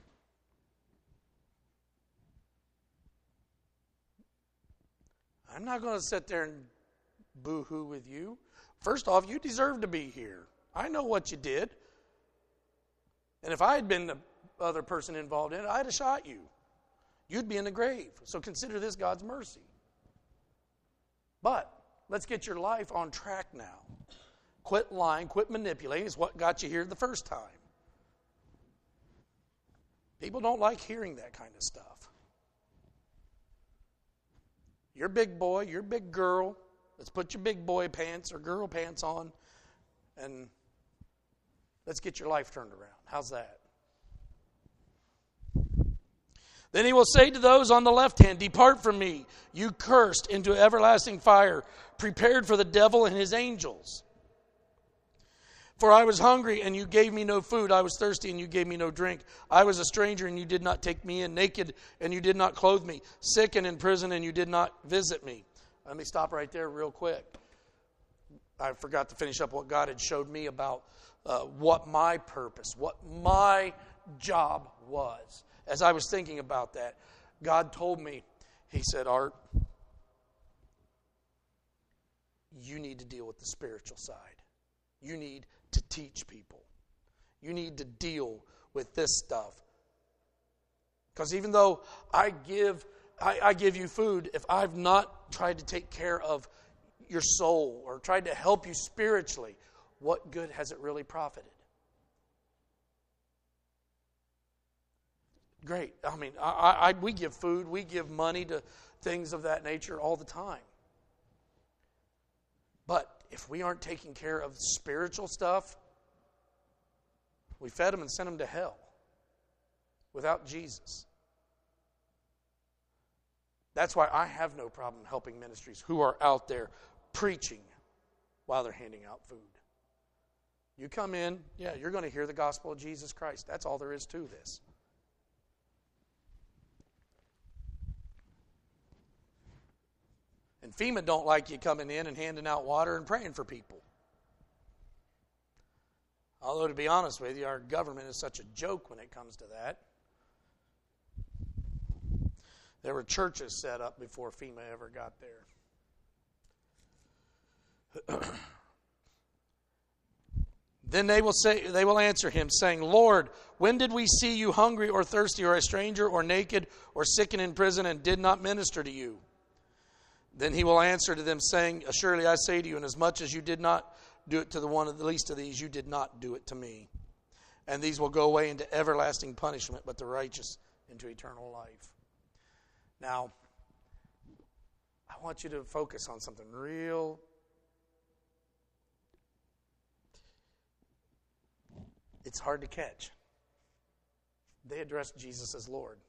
I'm not going to sit there and boo-hoo with you. First off, you deserve to be here. I know what you did. And if I had been the other person involved in it, I'd have shot you. You'd be in the grave. So consider this God's mercy. But let's get your life on track now. Quit lying, quit manipulating. It's what got you here the first time. People don't like hearing that kind of stuff. You're big boy, you're big girl. Let's put your big boy pants or girl pants on and let's get your life turned around. How's that? Then he will say to those on the left hand, depart from me, you cursed, into everlasting fire, prepared for the devil and his angels. For I was hungry, and you gave me no food. I was thirsty, and you gave me no drink. I was a stranger, and you did not take me in. Naked, and you did not clothe me. Sick and in prison, and you did not visit me. Let me stop right there real quick. I forgot to finish up what God had showed me about what my purpose, what my job was. As I was thinking about that, God told me, He said, Art, you need to deal with the spiritual side. You need to teach people. You need to deal with this stuff. Because even though I give you food, if I've not tried to take care of your soul or tried to help you spiritually, what good has it really profited? Great. I mean, we give food, we give money to things of that nature all the time. But if we aren't taking care of spiritual stuff, we fed them and sent them to hell without Jesus. That's why I have no problem helping ministries who are out there preaching while they're handing out food. You come in, yeah, you're going to hear the gospel of Jesus Christ. That's all there is to this. And FEMA don't like you coming in and handing out water and praying for people. Although, to be honest with you, our government is such a joke when it comes to that. There were churches set up before FEMA ever got there. Then they will answer him, saying, Lord, when did we see you hungry or thirsty or a stranger or naked or sick and in prison and did not minister to you? Then he will answer to them, saying, Assuredly I say to you, inasmuch as you did not do it to the one of the least of these, you did not do it to me. And these will go away into everlasting punishment, but the righteous into eternal life. Now, I want you to focus on something real. It's hard to catch. They addressed Jesus as Lord.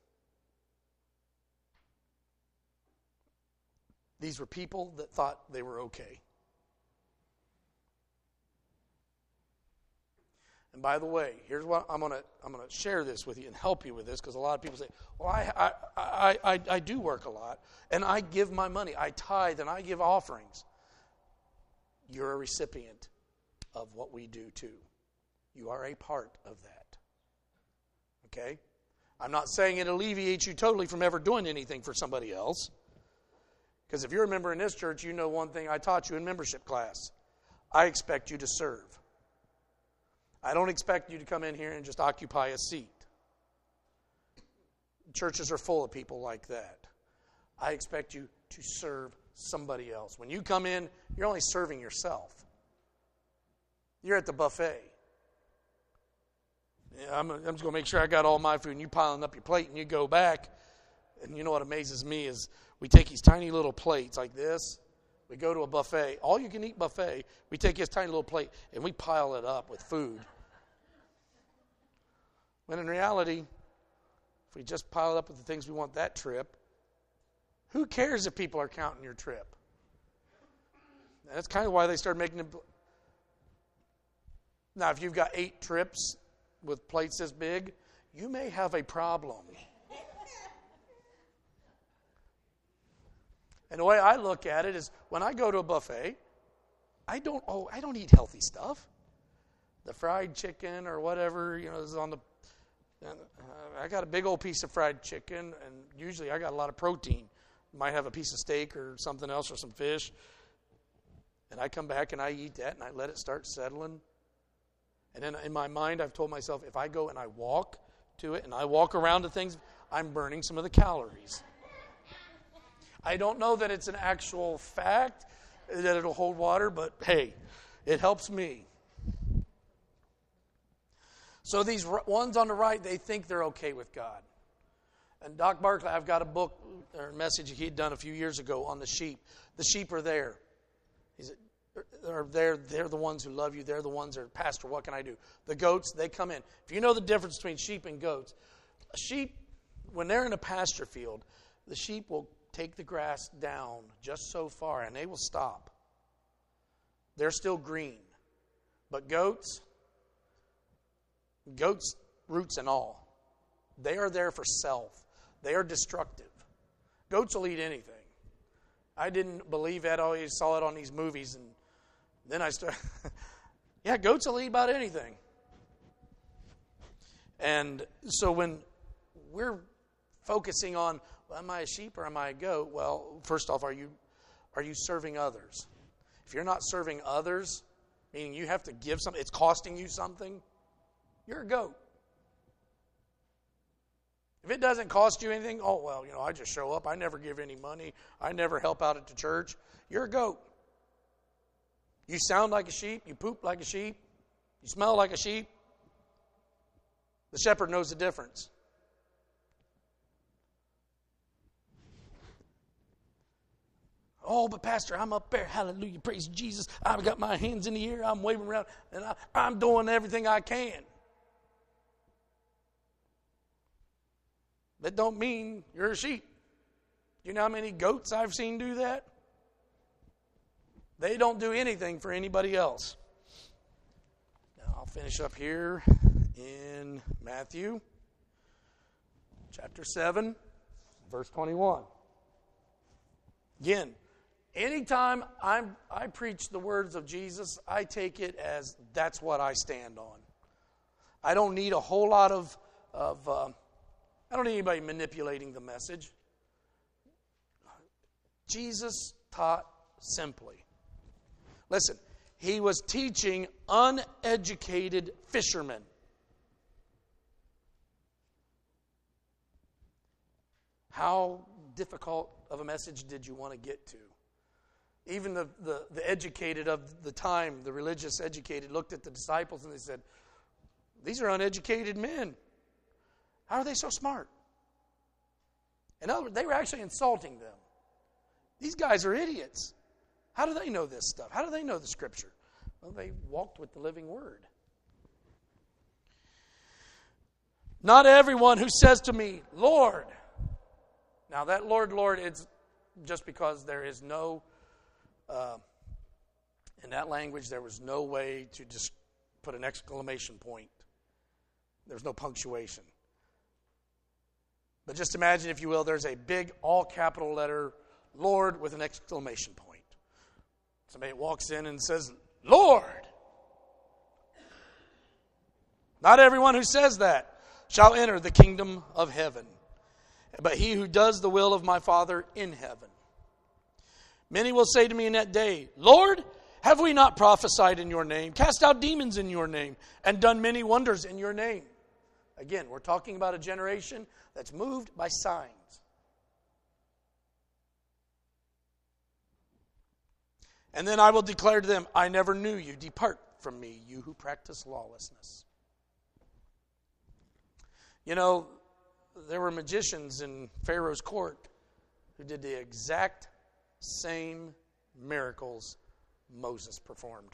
These were people that thought they were okay. And by the way, here's what I'm going to share this with you and help you with this, because a lot of people say, well, I do work a lot, and I give my money. I tithe and I give offerings. You're a recipient of what we do too. You are a part of that. Okay? I'm not saying it alleviates you totally from ever doing anything for somebody else. Because if you're a member in this church, you know one thing I taught you in membership class. I expect you to serve. I don't expect you to come in here and just occupy a seat. Churches are full of people like that. I expect you to serve somebody else. When you come in, you're only serving yourself. You're at the buffet. Yeah, I'm just going to make sure I got all my food, and you piling up your plate, and you go back. And you know what amazes me is we take these tiny little plates like this. We go to a buffet, all you can eat buffet. We take this tiny little plate and we pile it up with food. When in reality, if we just pile it up with the things we want that trip, who cares if people are counting your trip? And that's kind of why they started making it. Now, if you've got 8 trips with plates this big, you may have a problem. And the way I look at it is, when I go to a buffet, I don't eat healthy stuff. The fried chicken or whatever, is on the. I got a big old piece of fried chicken, and usually I got a lot of protein. Might have a piece of steak or something else or some fish. And I come back and I eat that and I let it start settling. And then in my mind, I've told myself, if I go and I walk to it and I walk around to things, I'm burning some of the calories. I don't know that it's an actual fact that it'll hold water, but hey, it helps me. So these ones on the right, they think they're okay with God. And Doc Barkley, I've got a book or a message he had done a few years ago on the sheep. The sheep are there. They're the ones who love you. They're the ones that are, Pastor, what can I do? The goats, they come in. If you know the difference between sheep and goats, a sheep, when they're in a pasture field, the sheep will take the grass down just so far and they will stop. They're still green. But goats, roots and all, they are there for self. They are destructive. Goats will eat anything. I didn't believe that. I always saw it on these movies, and then I started. Yeah, goats will eat about anything. And so when we're focusing on, well, am I a sheep or am I a goat? Well, first off, are you serving others? If you're not serving others, meaning you have to give something, it's costing you something, you're a goat. If it doesn't cost you anything, I just show up. I never give any money. I never help out at the church. You're a goat. You sound like a sheep. You poop like a sheep. You smell like a sheep. The shepherd knows the difference. Oh, but Pastor, I'm up there. Hallelujah. Praise Jesus. I've got my hands in the air. I'm waving around. And I'm doing everything I can. That don't mean you're a sheep. You know how many goats I've seen do that? They don't do anything for anybody else. Now I'll finish up here in Matthew chapter 7, verse 21. Again, anytime I preach the words of Jesus, I take it as that's what I stand on. I don't need a whole lot of I don't need anybody manipulating the message. Jesus taught simply. Listen, he was teaching uneducated fishermen. How difficult of a message did you want to get to? Even the educated of the time, the religious educated, looked at the disciples and they said, these are uneducated men. How are they so smart? In other words, they were actually insulting them. These guys are idiots. How do they know this stuff? How do they know the Scripture? Well, they walked with the living Word. Not everyone who says to me, Lord. Now that Lord, Lord, it's just because there is no, in that language, there was no way to just put an exclamation point. There's no punctuation. But just imagine, if you will, there's a big all capital letter Lord with an exclamation point. Somebody walks in and says, Lord. Not everyone who says that shall enter the kingdom of heaven, but he who does the will of my Father in heaven. Many will say to me in that day, Lord, have we not prophesied in your name, cast out demons in your name, and done many wonders in your name? Again, we're talking about a generation that's moved by signs. And then I will declare to them, I never knew you. Depart from me, you who practice lawlessness. You know, there were magicians in Pharaoh's court who did the exact same miracles Moses performed.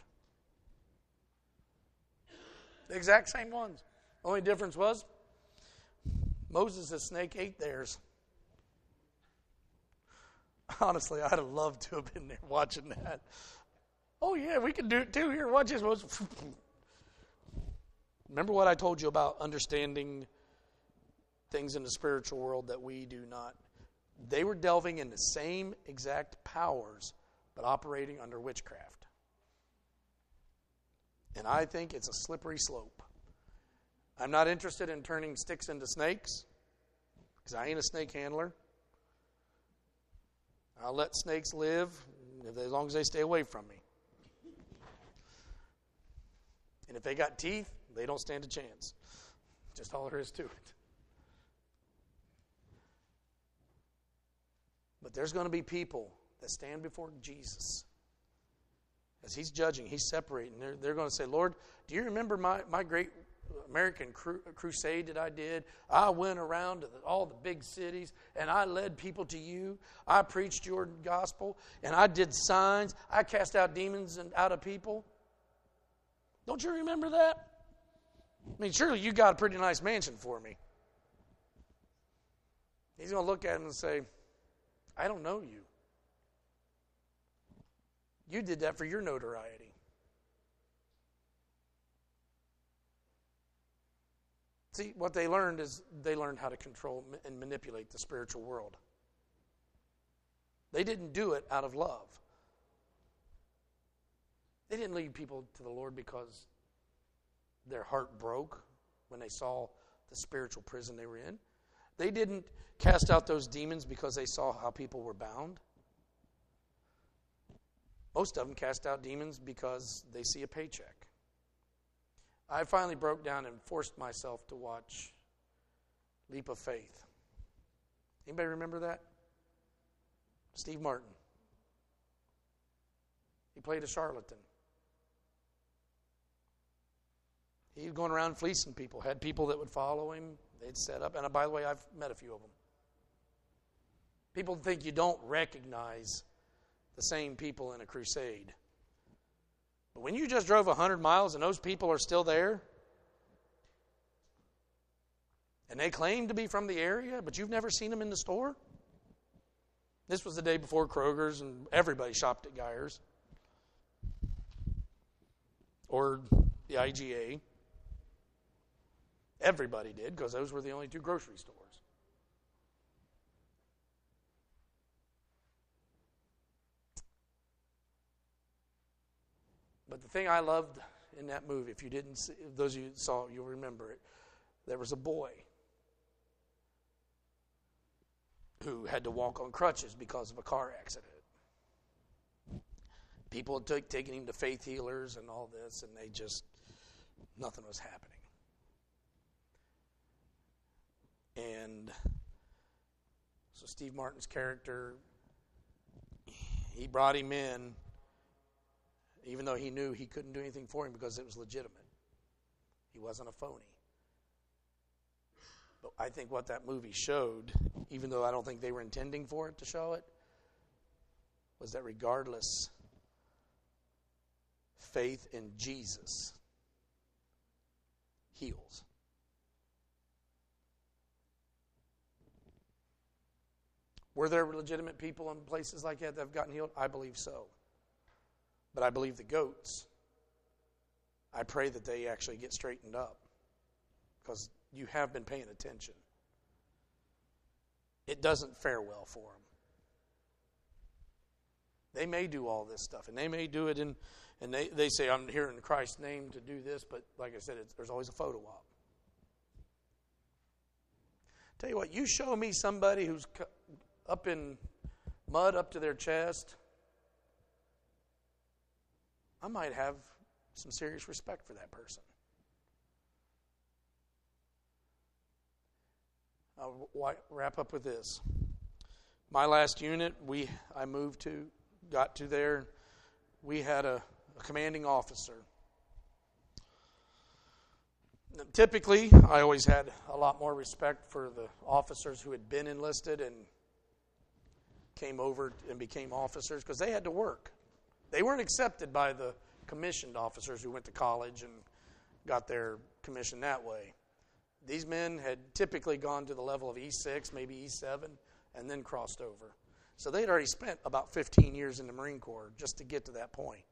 The exact same ones. The only difference was Moses' snake ate theirs. Honestly, I'd have loved to have been there watching that. Oh yeah, we can do it too. Here, watch this. Remember what I told you about understanding things in the spiritual world that we do not. They were delving in the same exact powers, but operating under witchcraft. And I think it's a slippery slope. I'm not interested in turning sticks into snakes, because I ain't a snake handler. I'll let snakes live as long as they stay away from me. And if they got teeth, they don't stand a chance. Just all there is to it. But there's going to be people that stand before Jesus. As he's judging, he's separating. They're going to say, Lord, do you remember my great American crusade that I did? I went around to all the big cities and I led people to you. I preached your gospel and I did signs. I cast out demons and out of people. Don't you remember that? I mean, surely you got a pretty nice mansion for me. He's going to look at him and say, I don't know you. You did that for your notoriety. See, what they learned is they learned how to control and manipulate the spiritual world. They didn't do it out of love. They didn't lead people to the Lord because their heart broke when they saw the spiritual prison they were in. They didn't cast out those demons because they saw how people were bound. Most of them cast out demons because they see a paycheck. I finally broke down and forced myself to watch Leap of Faith. Anybody remember that? Steve Martin. He played a charlatan. He was going around fleecing people, had people that would follow him. They'd set up. And by the way, I've met a few of them. People think you don't recognize the same people in a crusade. But when you just drove 100 miles and those people are still there, and they claim to be from the area, but you've never seen them in the store? This was the day before Kroger's and everybody shopped at Geyer's. Or the IGA. Everybody did, because those were the only two grocery stores. But the thing I loved in that movie, if you didn't see, those of you who saw it, you'll remember it. There was a boy who had to walk on crutches because of a car accident. People had taken him to faith healers and all this, and nothing was happening. And so Steve Martin's character, he brought him in, even though he knew he couldn't do anything for him because it was legitimate. He wasn't a phony. But I think what that movie showed, even though I don't think they were intending for it to show it, was that regardless, faith in Jesus heals. Were there legitimate people in places like that have gotten healed? I believe so. But I believe the goats, I pray that they actually get straightened up, because you have been paying attention. It doesn't fare well for them. They may do all this stuff, and they may do it and they say, I'm here in Christ's name to do this, but like I said, there's always a photo op. Tell you what, you show me somebody who's up in mud up to their chest, I might have some serious respect for that person. I'll wrap up with this. My last unit, I got to there. We had a commanding officer. Typically, I always had a lot more respect for the officers who had been enlisted and came over and became officers, because they had to work. They weren't accepted by the commissioned officers who went to college and got their commission that way. These men had typically gone to the level of E6, maybe E7, and then crossed over. So they'd already spent about 15 years in the Marine Corps just to get to that point.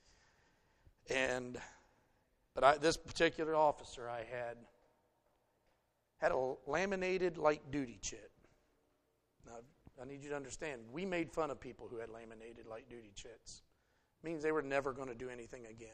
But this particular officer I had a laminated light duty chit. Now, I need you to understand, we made fun of people who had laminated light duty chits. It means they were never going to do anything again.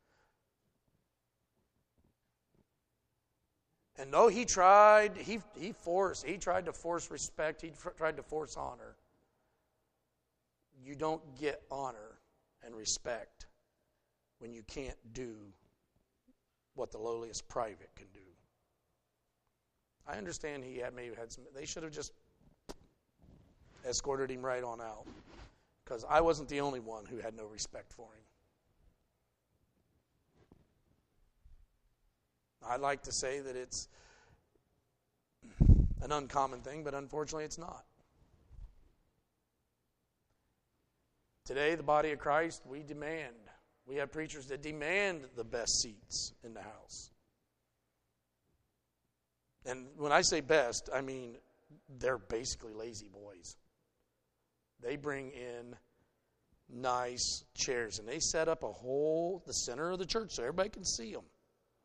And though he tried, he tried to force respect, he tried to force honor. You don't get honor and respect when you can't do what the lowliest private can do. I understand maybe had some, they should have just escorted him right on out, because I wasn't the only one who had no respect for him. I'd like to say that it's an uncommon thing, but unfortunately it's not. Today, the body of Christ, we have preachers that demand the best seats in the house. And when I say best, I mean they're basically lazy boys. They bring in nice chairs, and they set up the center of the church so everybody can see them.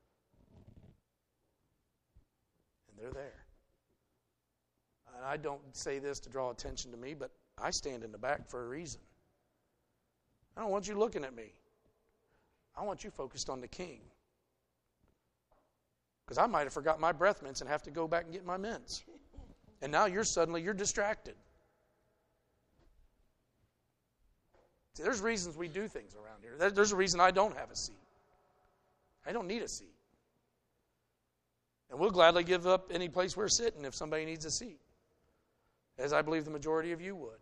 And they're there. And I don't say this to draw attention to me, but I stand in the back for a reason. I don't want you looking at me. I want you focused on the King. Because I might have forgot my breath mints and have to go back and get my mints. And now you're distracted. See, there's reasons we do things around here. There's a reason I don't have a seat. I don't need a seat. And we'll gladly give up any place we're sitting if somebody needs a seat, as I believe the majority of you would.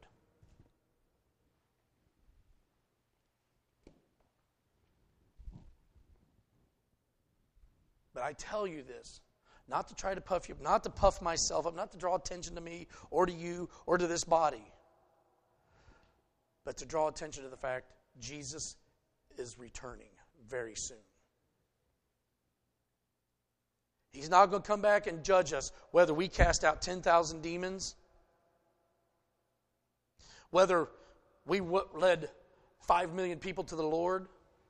But I tell you this, not to try to puff you up, not to puff myself up, not to draw attention to me or to you or to this body, but to draw attention to the fact Jesus is returning very soon. He's not going to come back and judge us whether we cast out 10,000 demons, whether we led 5 million people to the Lord.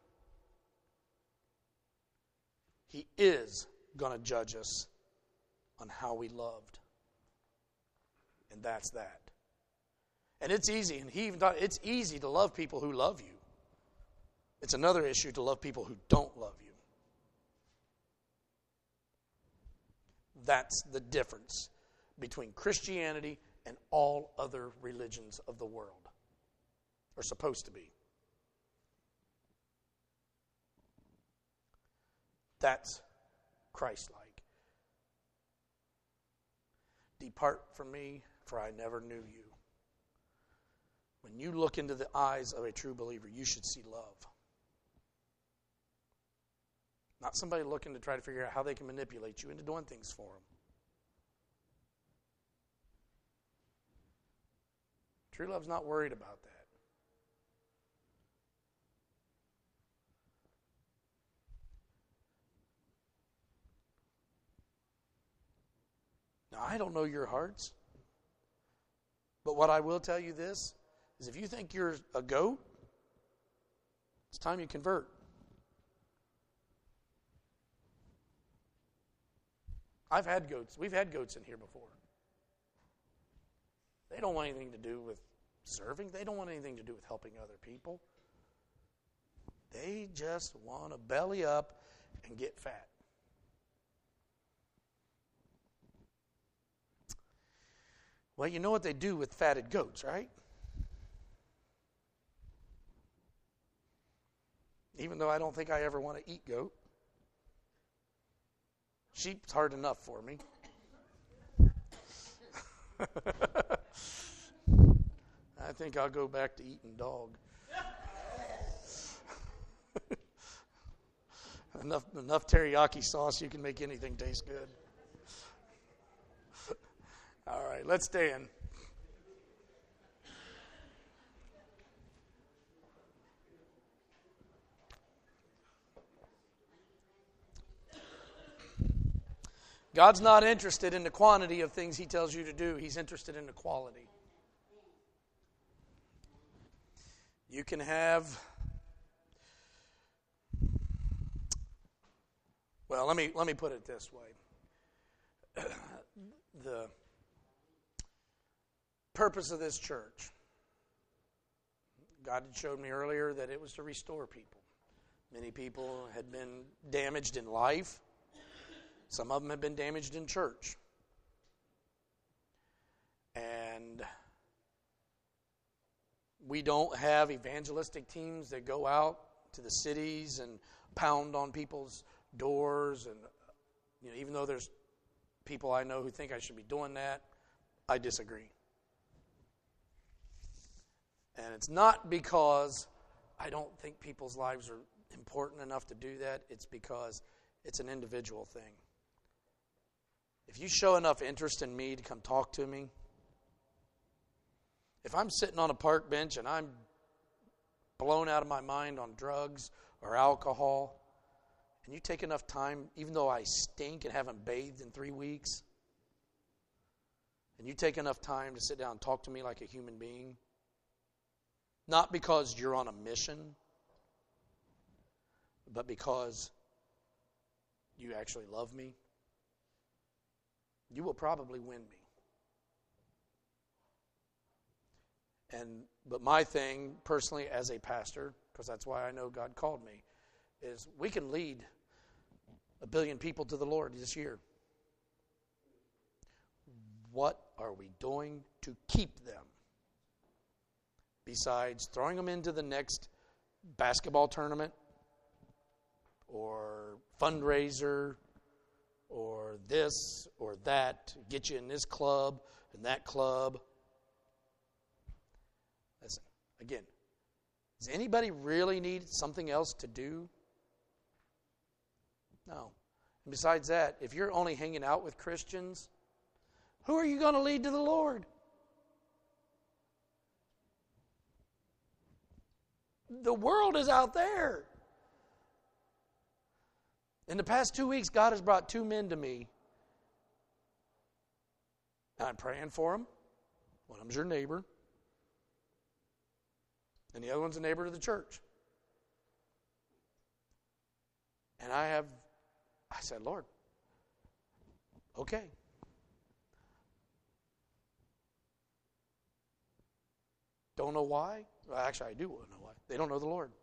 He is going to judge us on how we loved. And that's that. And it's easy, and he even thought it's easy to love people who love you. It's another issue to love people who don't love you. That's the difference between Christianity and all other religions of the world. Or supposed to be. That's Christ-like. Depart from me, for I never knew you. When you look into the eyes of a true believer, you should see love. Not somebody looking to try to figure out how they can manipulate you into doing things for them. True love's not worried about that. Now, I don't know your hearts, but what I will tell you this is if you think you're a goat, it's time you convert. I've had goats. We've had goats in here before. They don't want anything to do with serving. They don't want anything to do with helping other people. They just want to belly up and get fat. Well, you know what they do with fatted goats, right? Even though I don't think I ever want to eat goat. Sheep's hard enough for me. I think I'll go back to eating dog. enough teriyaki sauce, you can make anything taste good. All right, let's stand. God's not interested in the quantity of things He tells you to do. He's interested in the quality. You can have, well, let me put it this way. The purpose of this church, God had showed me earlier that it was to restore people. Many people had been damaged in life. Some of them have been damaged in church. And we don't have evangelistic teams that go out to the cities and pound on people's doors. And even though there's people I know who think I should be doing that, I disagree. And it's not because I don't think people's lives are important enough to do that. It's because it's an individual thing. If you show enough interest in me to come talk to me, if I'm sitting on a park bench and I'm blown out of my mind on drugs or alcohol, and you take enough time, even though I stink and haven't bathed in 3 weeks, and you take enough time to sit down and talk to me like a human being, not because you're on a mission, but because you actually love me, you will probably win me. But my thing, personally, as a pastor, because that's why I know God called me, is we can lead 1 billion people to the Lord this year. What are we doing to keep them? Besides throwing them into the next basketball tournament or fundraiser or this or that, get you in this club and that club. Listen, again, does anybody really need something else to do? No. And besides that, if you're only hanging out with Christians, who are you going to lead to the Lord? The world is out there. In the past 2 weeks, God has brought 2 men to me. And I'm praying for them. One of them's your neighbor. And the other one's a neighbor to the church. And I said, Lord, okay. Don't know why. Well, actually, I do want to know why. They don't know the Lord.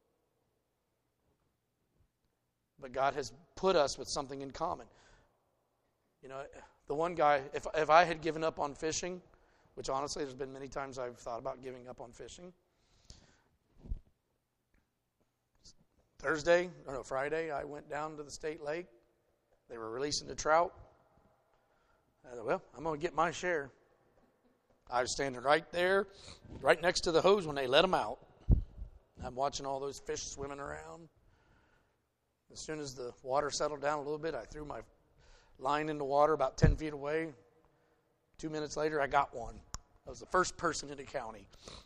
But God has put us with something in common. The one guy, if I had given up on fishing, which honestly there's been many times I've thought about giving up on fishing. Friday, I went down to the state lake. They were releasing the trout. I thought, well, I'm going to get my share. I was standing right there, right next to the hose when they let them out. I'm watching all those fish swimming around. As soon as the water settled down a little bit, I threw my line in the water about 10 feet away. 2 minutes later, I got one. I was the first person in the county.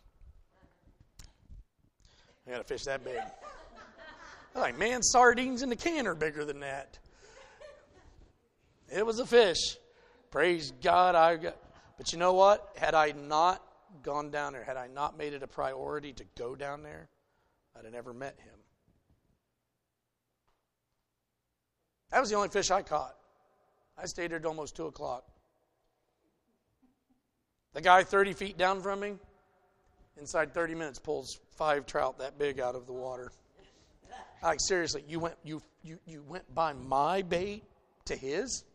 I got a fish that big. I'm like, man, sardines in the can are bigger than that. It was a fish. Praise God. But you know what? Had I not gone down there, had I not made it a priority to go down there, I'd have never met him. That was the only fish I caught. I stayed there till almost 2 o'clock. The guy 30 feet down from me, inside 30 minutes, pulls 5 trout that big out of the water. Like, seriously, you went by my bait to his?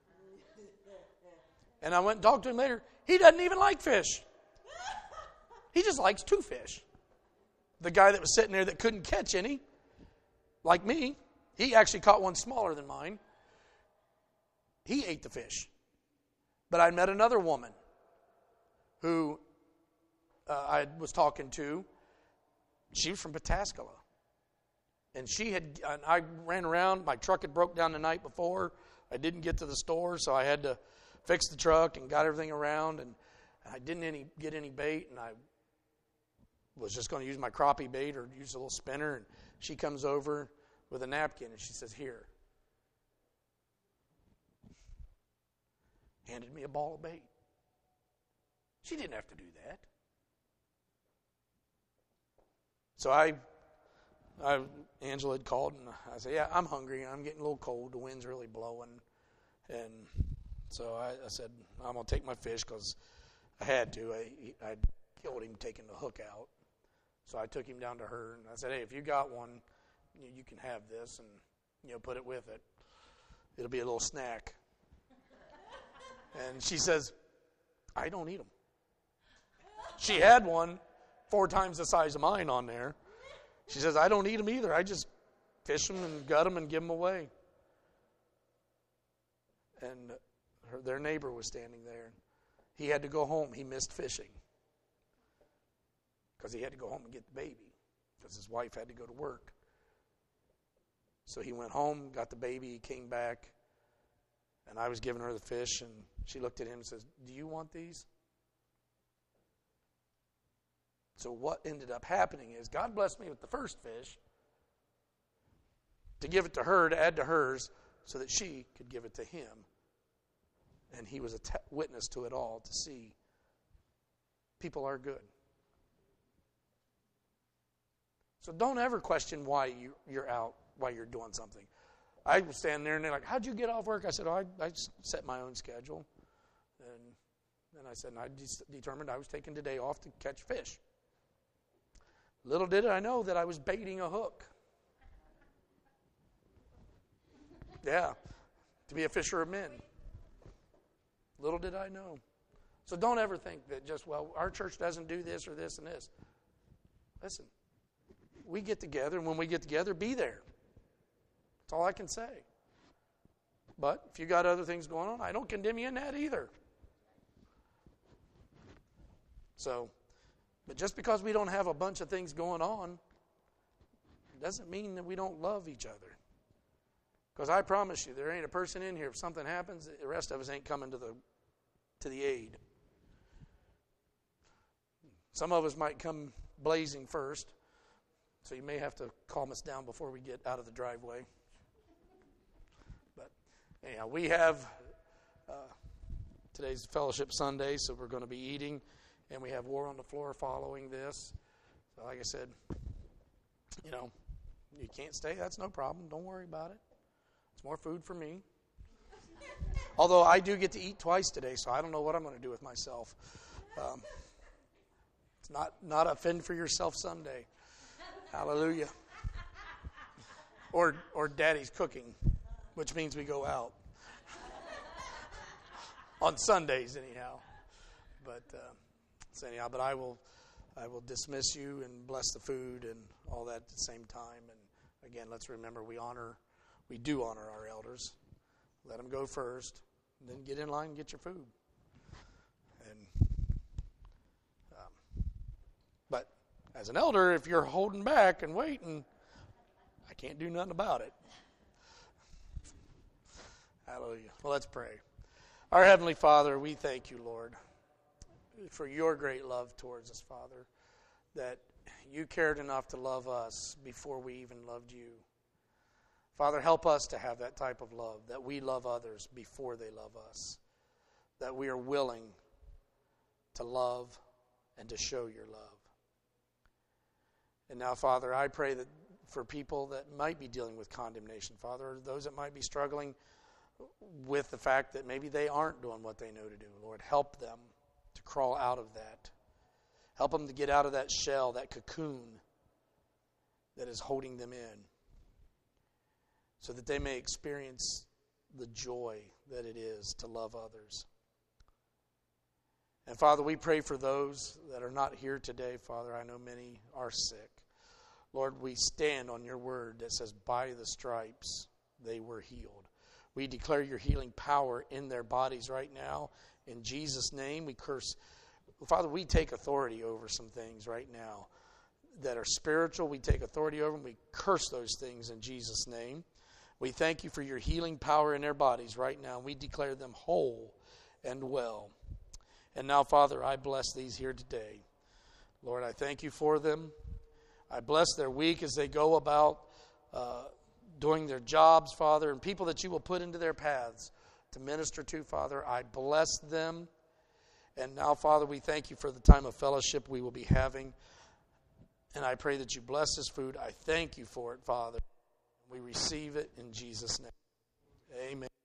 And I went and talked to him later. He doesn't even like fish. He just likes to fish. The guy that was sitting there that couldn't catch any, like me, he actually caught one smaller than mine. He ate the fish. But I met another woman who I was talking to. She was from Pataskala. And I ran around. My truck had broke down the night before. I didn't get to the store, so I had to fix the truck and got everything around. And I didn't get any bait, and I was just going to use my crappie bait or use a little spinner. And she comes over with a napkin, and she says, "Here." Handed me a ball of bait. She didn't have to do that. So Angela had called, and I said, "Yeah, I'm hungry. I'm getting a little cold. The wind's really blowing." And so I said, "I'm going to take my fish," because I had to. I'd killed him taking the hook out. So I took him down to her, and I said, "Hey, if you got one, you can have this, and put it with it. It'll be a little snack." And she says, "I don't eat them." She had one 4 times the size of mine on there. She says, "I don't eat them either. I just fish them and gut them and give them away." And their neighbor was standing there. He had to go home. He missed fishing because he had to go home and get the baby because his wife had to go to work. So he went home, got the baby, he came back, and I was giving her the fish, and she looked at him and says, "Do you want these?" So what ended up happening is God blessed me with the first fish to give it to her, to add to hers, so that she could give it to him. And he was a witness to it all, to see people are good. So don't ever question why you're out, why you're doing something. I was standing there, and they're like, "How'd you get off work?" I said, I just set my own schedule. And I said, I determined I was taking today off to catch fish. Little did I know that I was baiting a hook. Yeah, to be a fisher of men. Little did I know. So don't ever think that just, well, our church doesn't do this or this and this. Listen, we get together, and when we get together, be there. That's all I can say. But if you got other things going on, I don't condemn you in that either. So, but just because we don't have a bunch of things going on, doesn't mean that we don't love each other. Because I promise you, there ain't a person in here, if something happens, the rest of us ain't coming to the aid. Some of us might come blazing first, so you may have to calm us down before we get out of the driveway. But anyhow, we have today's Fellowship Sunday, so we're going to be eating, and we have War on the Floor following this. So like I said, you can't stay, that's no problem. Don't worry about it. It's more food for me. Although I do get to eat twice today, so I don't know what I'm going to do with myself. It's not a fend for yourself Sunday. Hallelujah. Or Daddy's cooking, which means we go out. On Sundays, anyhow. But but I will dismiss you and bless the food and all that at the same time. And Again, let's remember we do honor our elders. Let them go first, and then get in line and get your food. But as an elder, if you're holding back and waiting, I can't do nothing about it. Hallelujah. Well, let's pray. Our Heavenly Father, we thank you, Lord, for your great love towards us, Father, that you cared enough to love us before we even loved you. Father, help us to have that type of love, that we love others before they love us, that we are willing to love and to show your love. And now, Father, I pray that for people that might be dealing with condemnation, Father, those that might be struggling with the fact that maybe they aren't doing what they know to do, Lord, help them to crawl out of that. Help them to get out of that shell, that cocoon that is holding them in, so that they may experience the joy that it is to love others. And Father, we pray for those that are not here today. Father, I know many are sick. Lord, we stand on your word that says, by the stripes they were healed. We declare your healing power in their bodies right now. In Jesus' name, we curse. Father, we take authority over some things right now that are spiritual. We take authority over them. We curse those things in Jesus' name. We thank you for your healing power in their bodies right now. We declare them whole and well. And now, Father, I bless these here today. Lord, I thank you for them. I bless their week as they go about doing their jobs, Father, and people that you will put into their paths to minister to, Father. I bless them. And now, Father, we thank you for the time of fellowship we will be having. And I pray that you bless this food. I thank you for it, Father. We receive it in Jesus' name. Amen.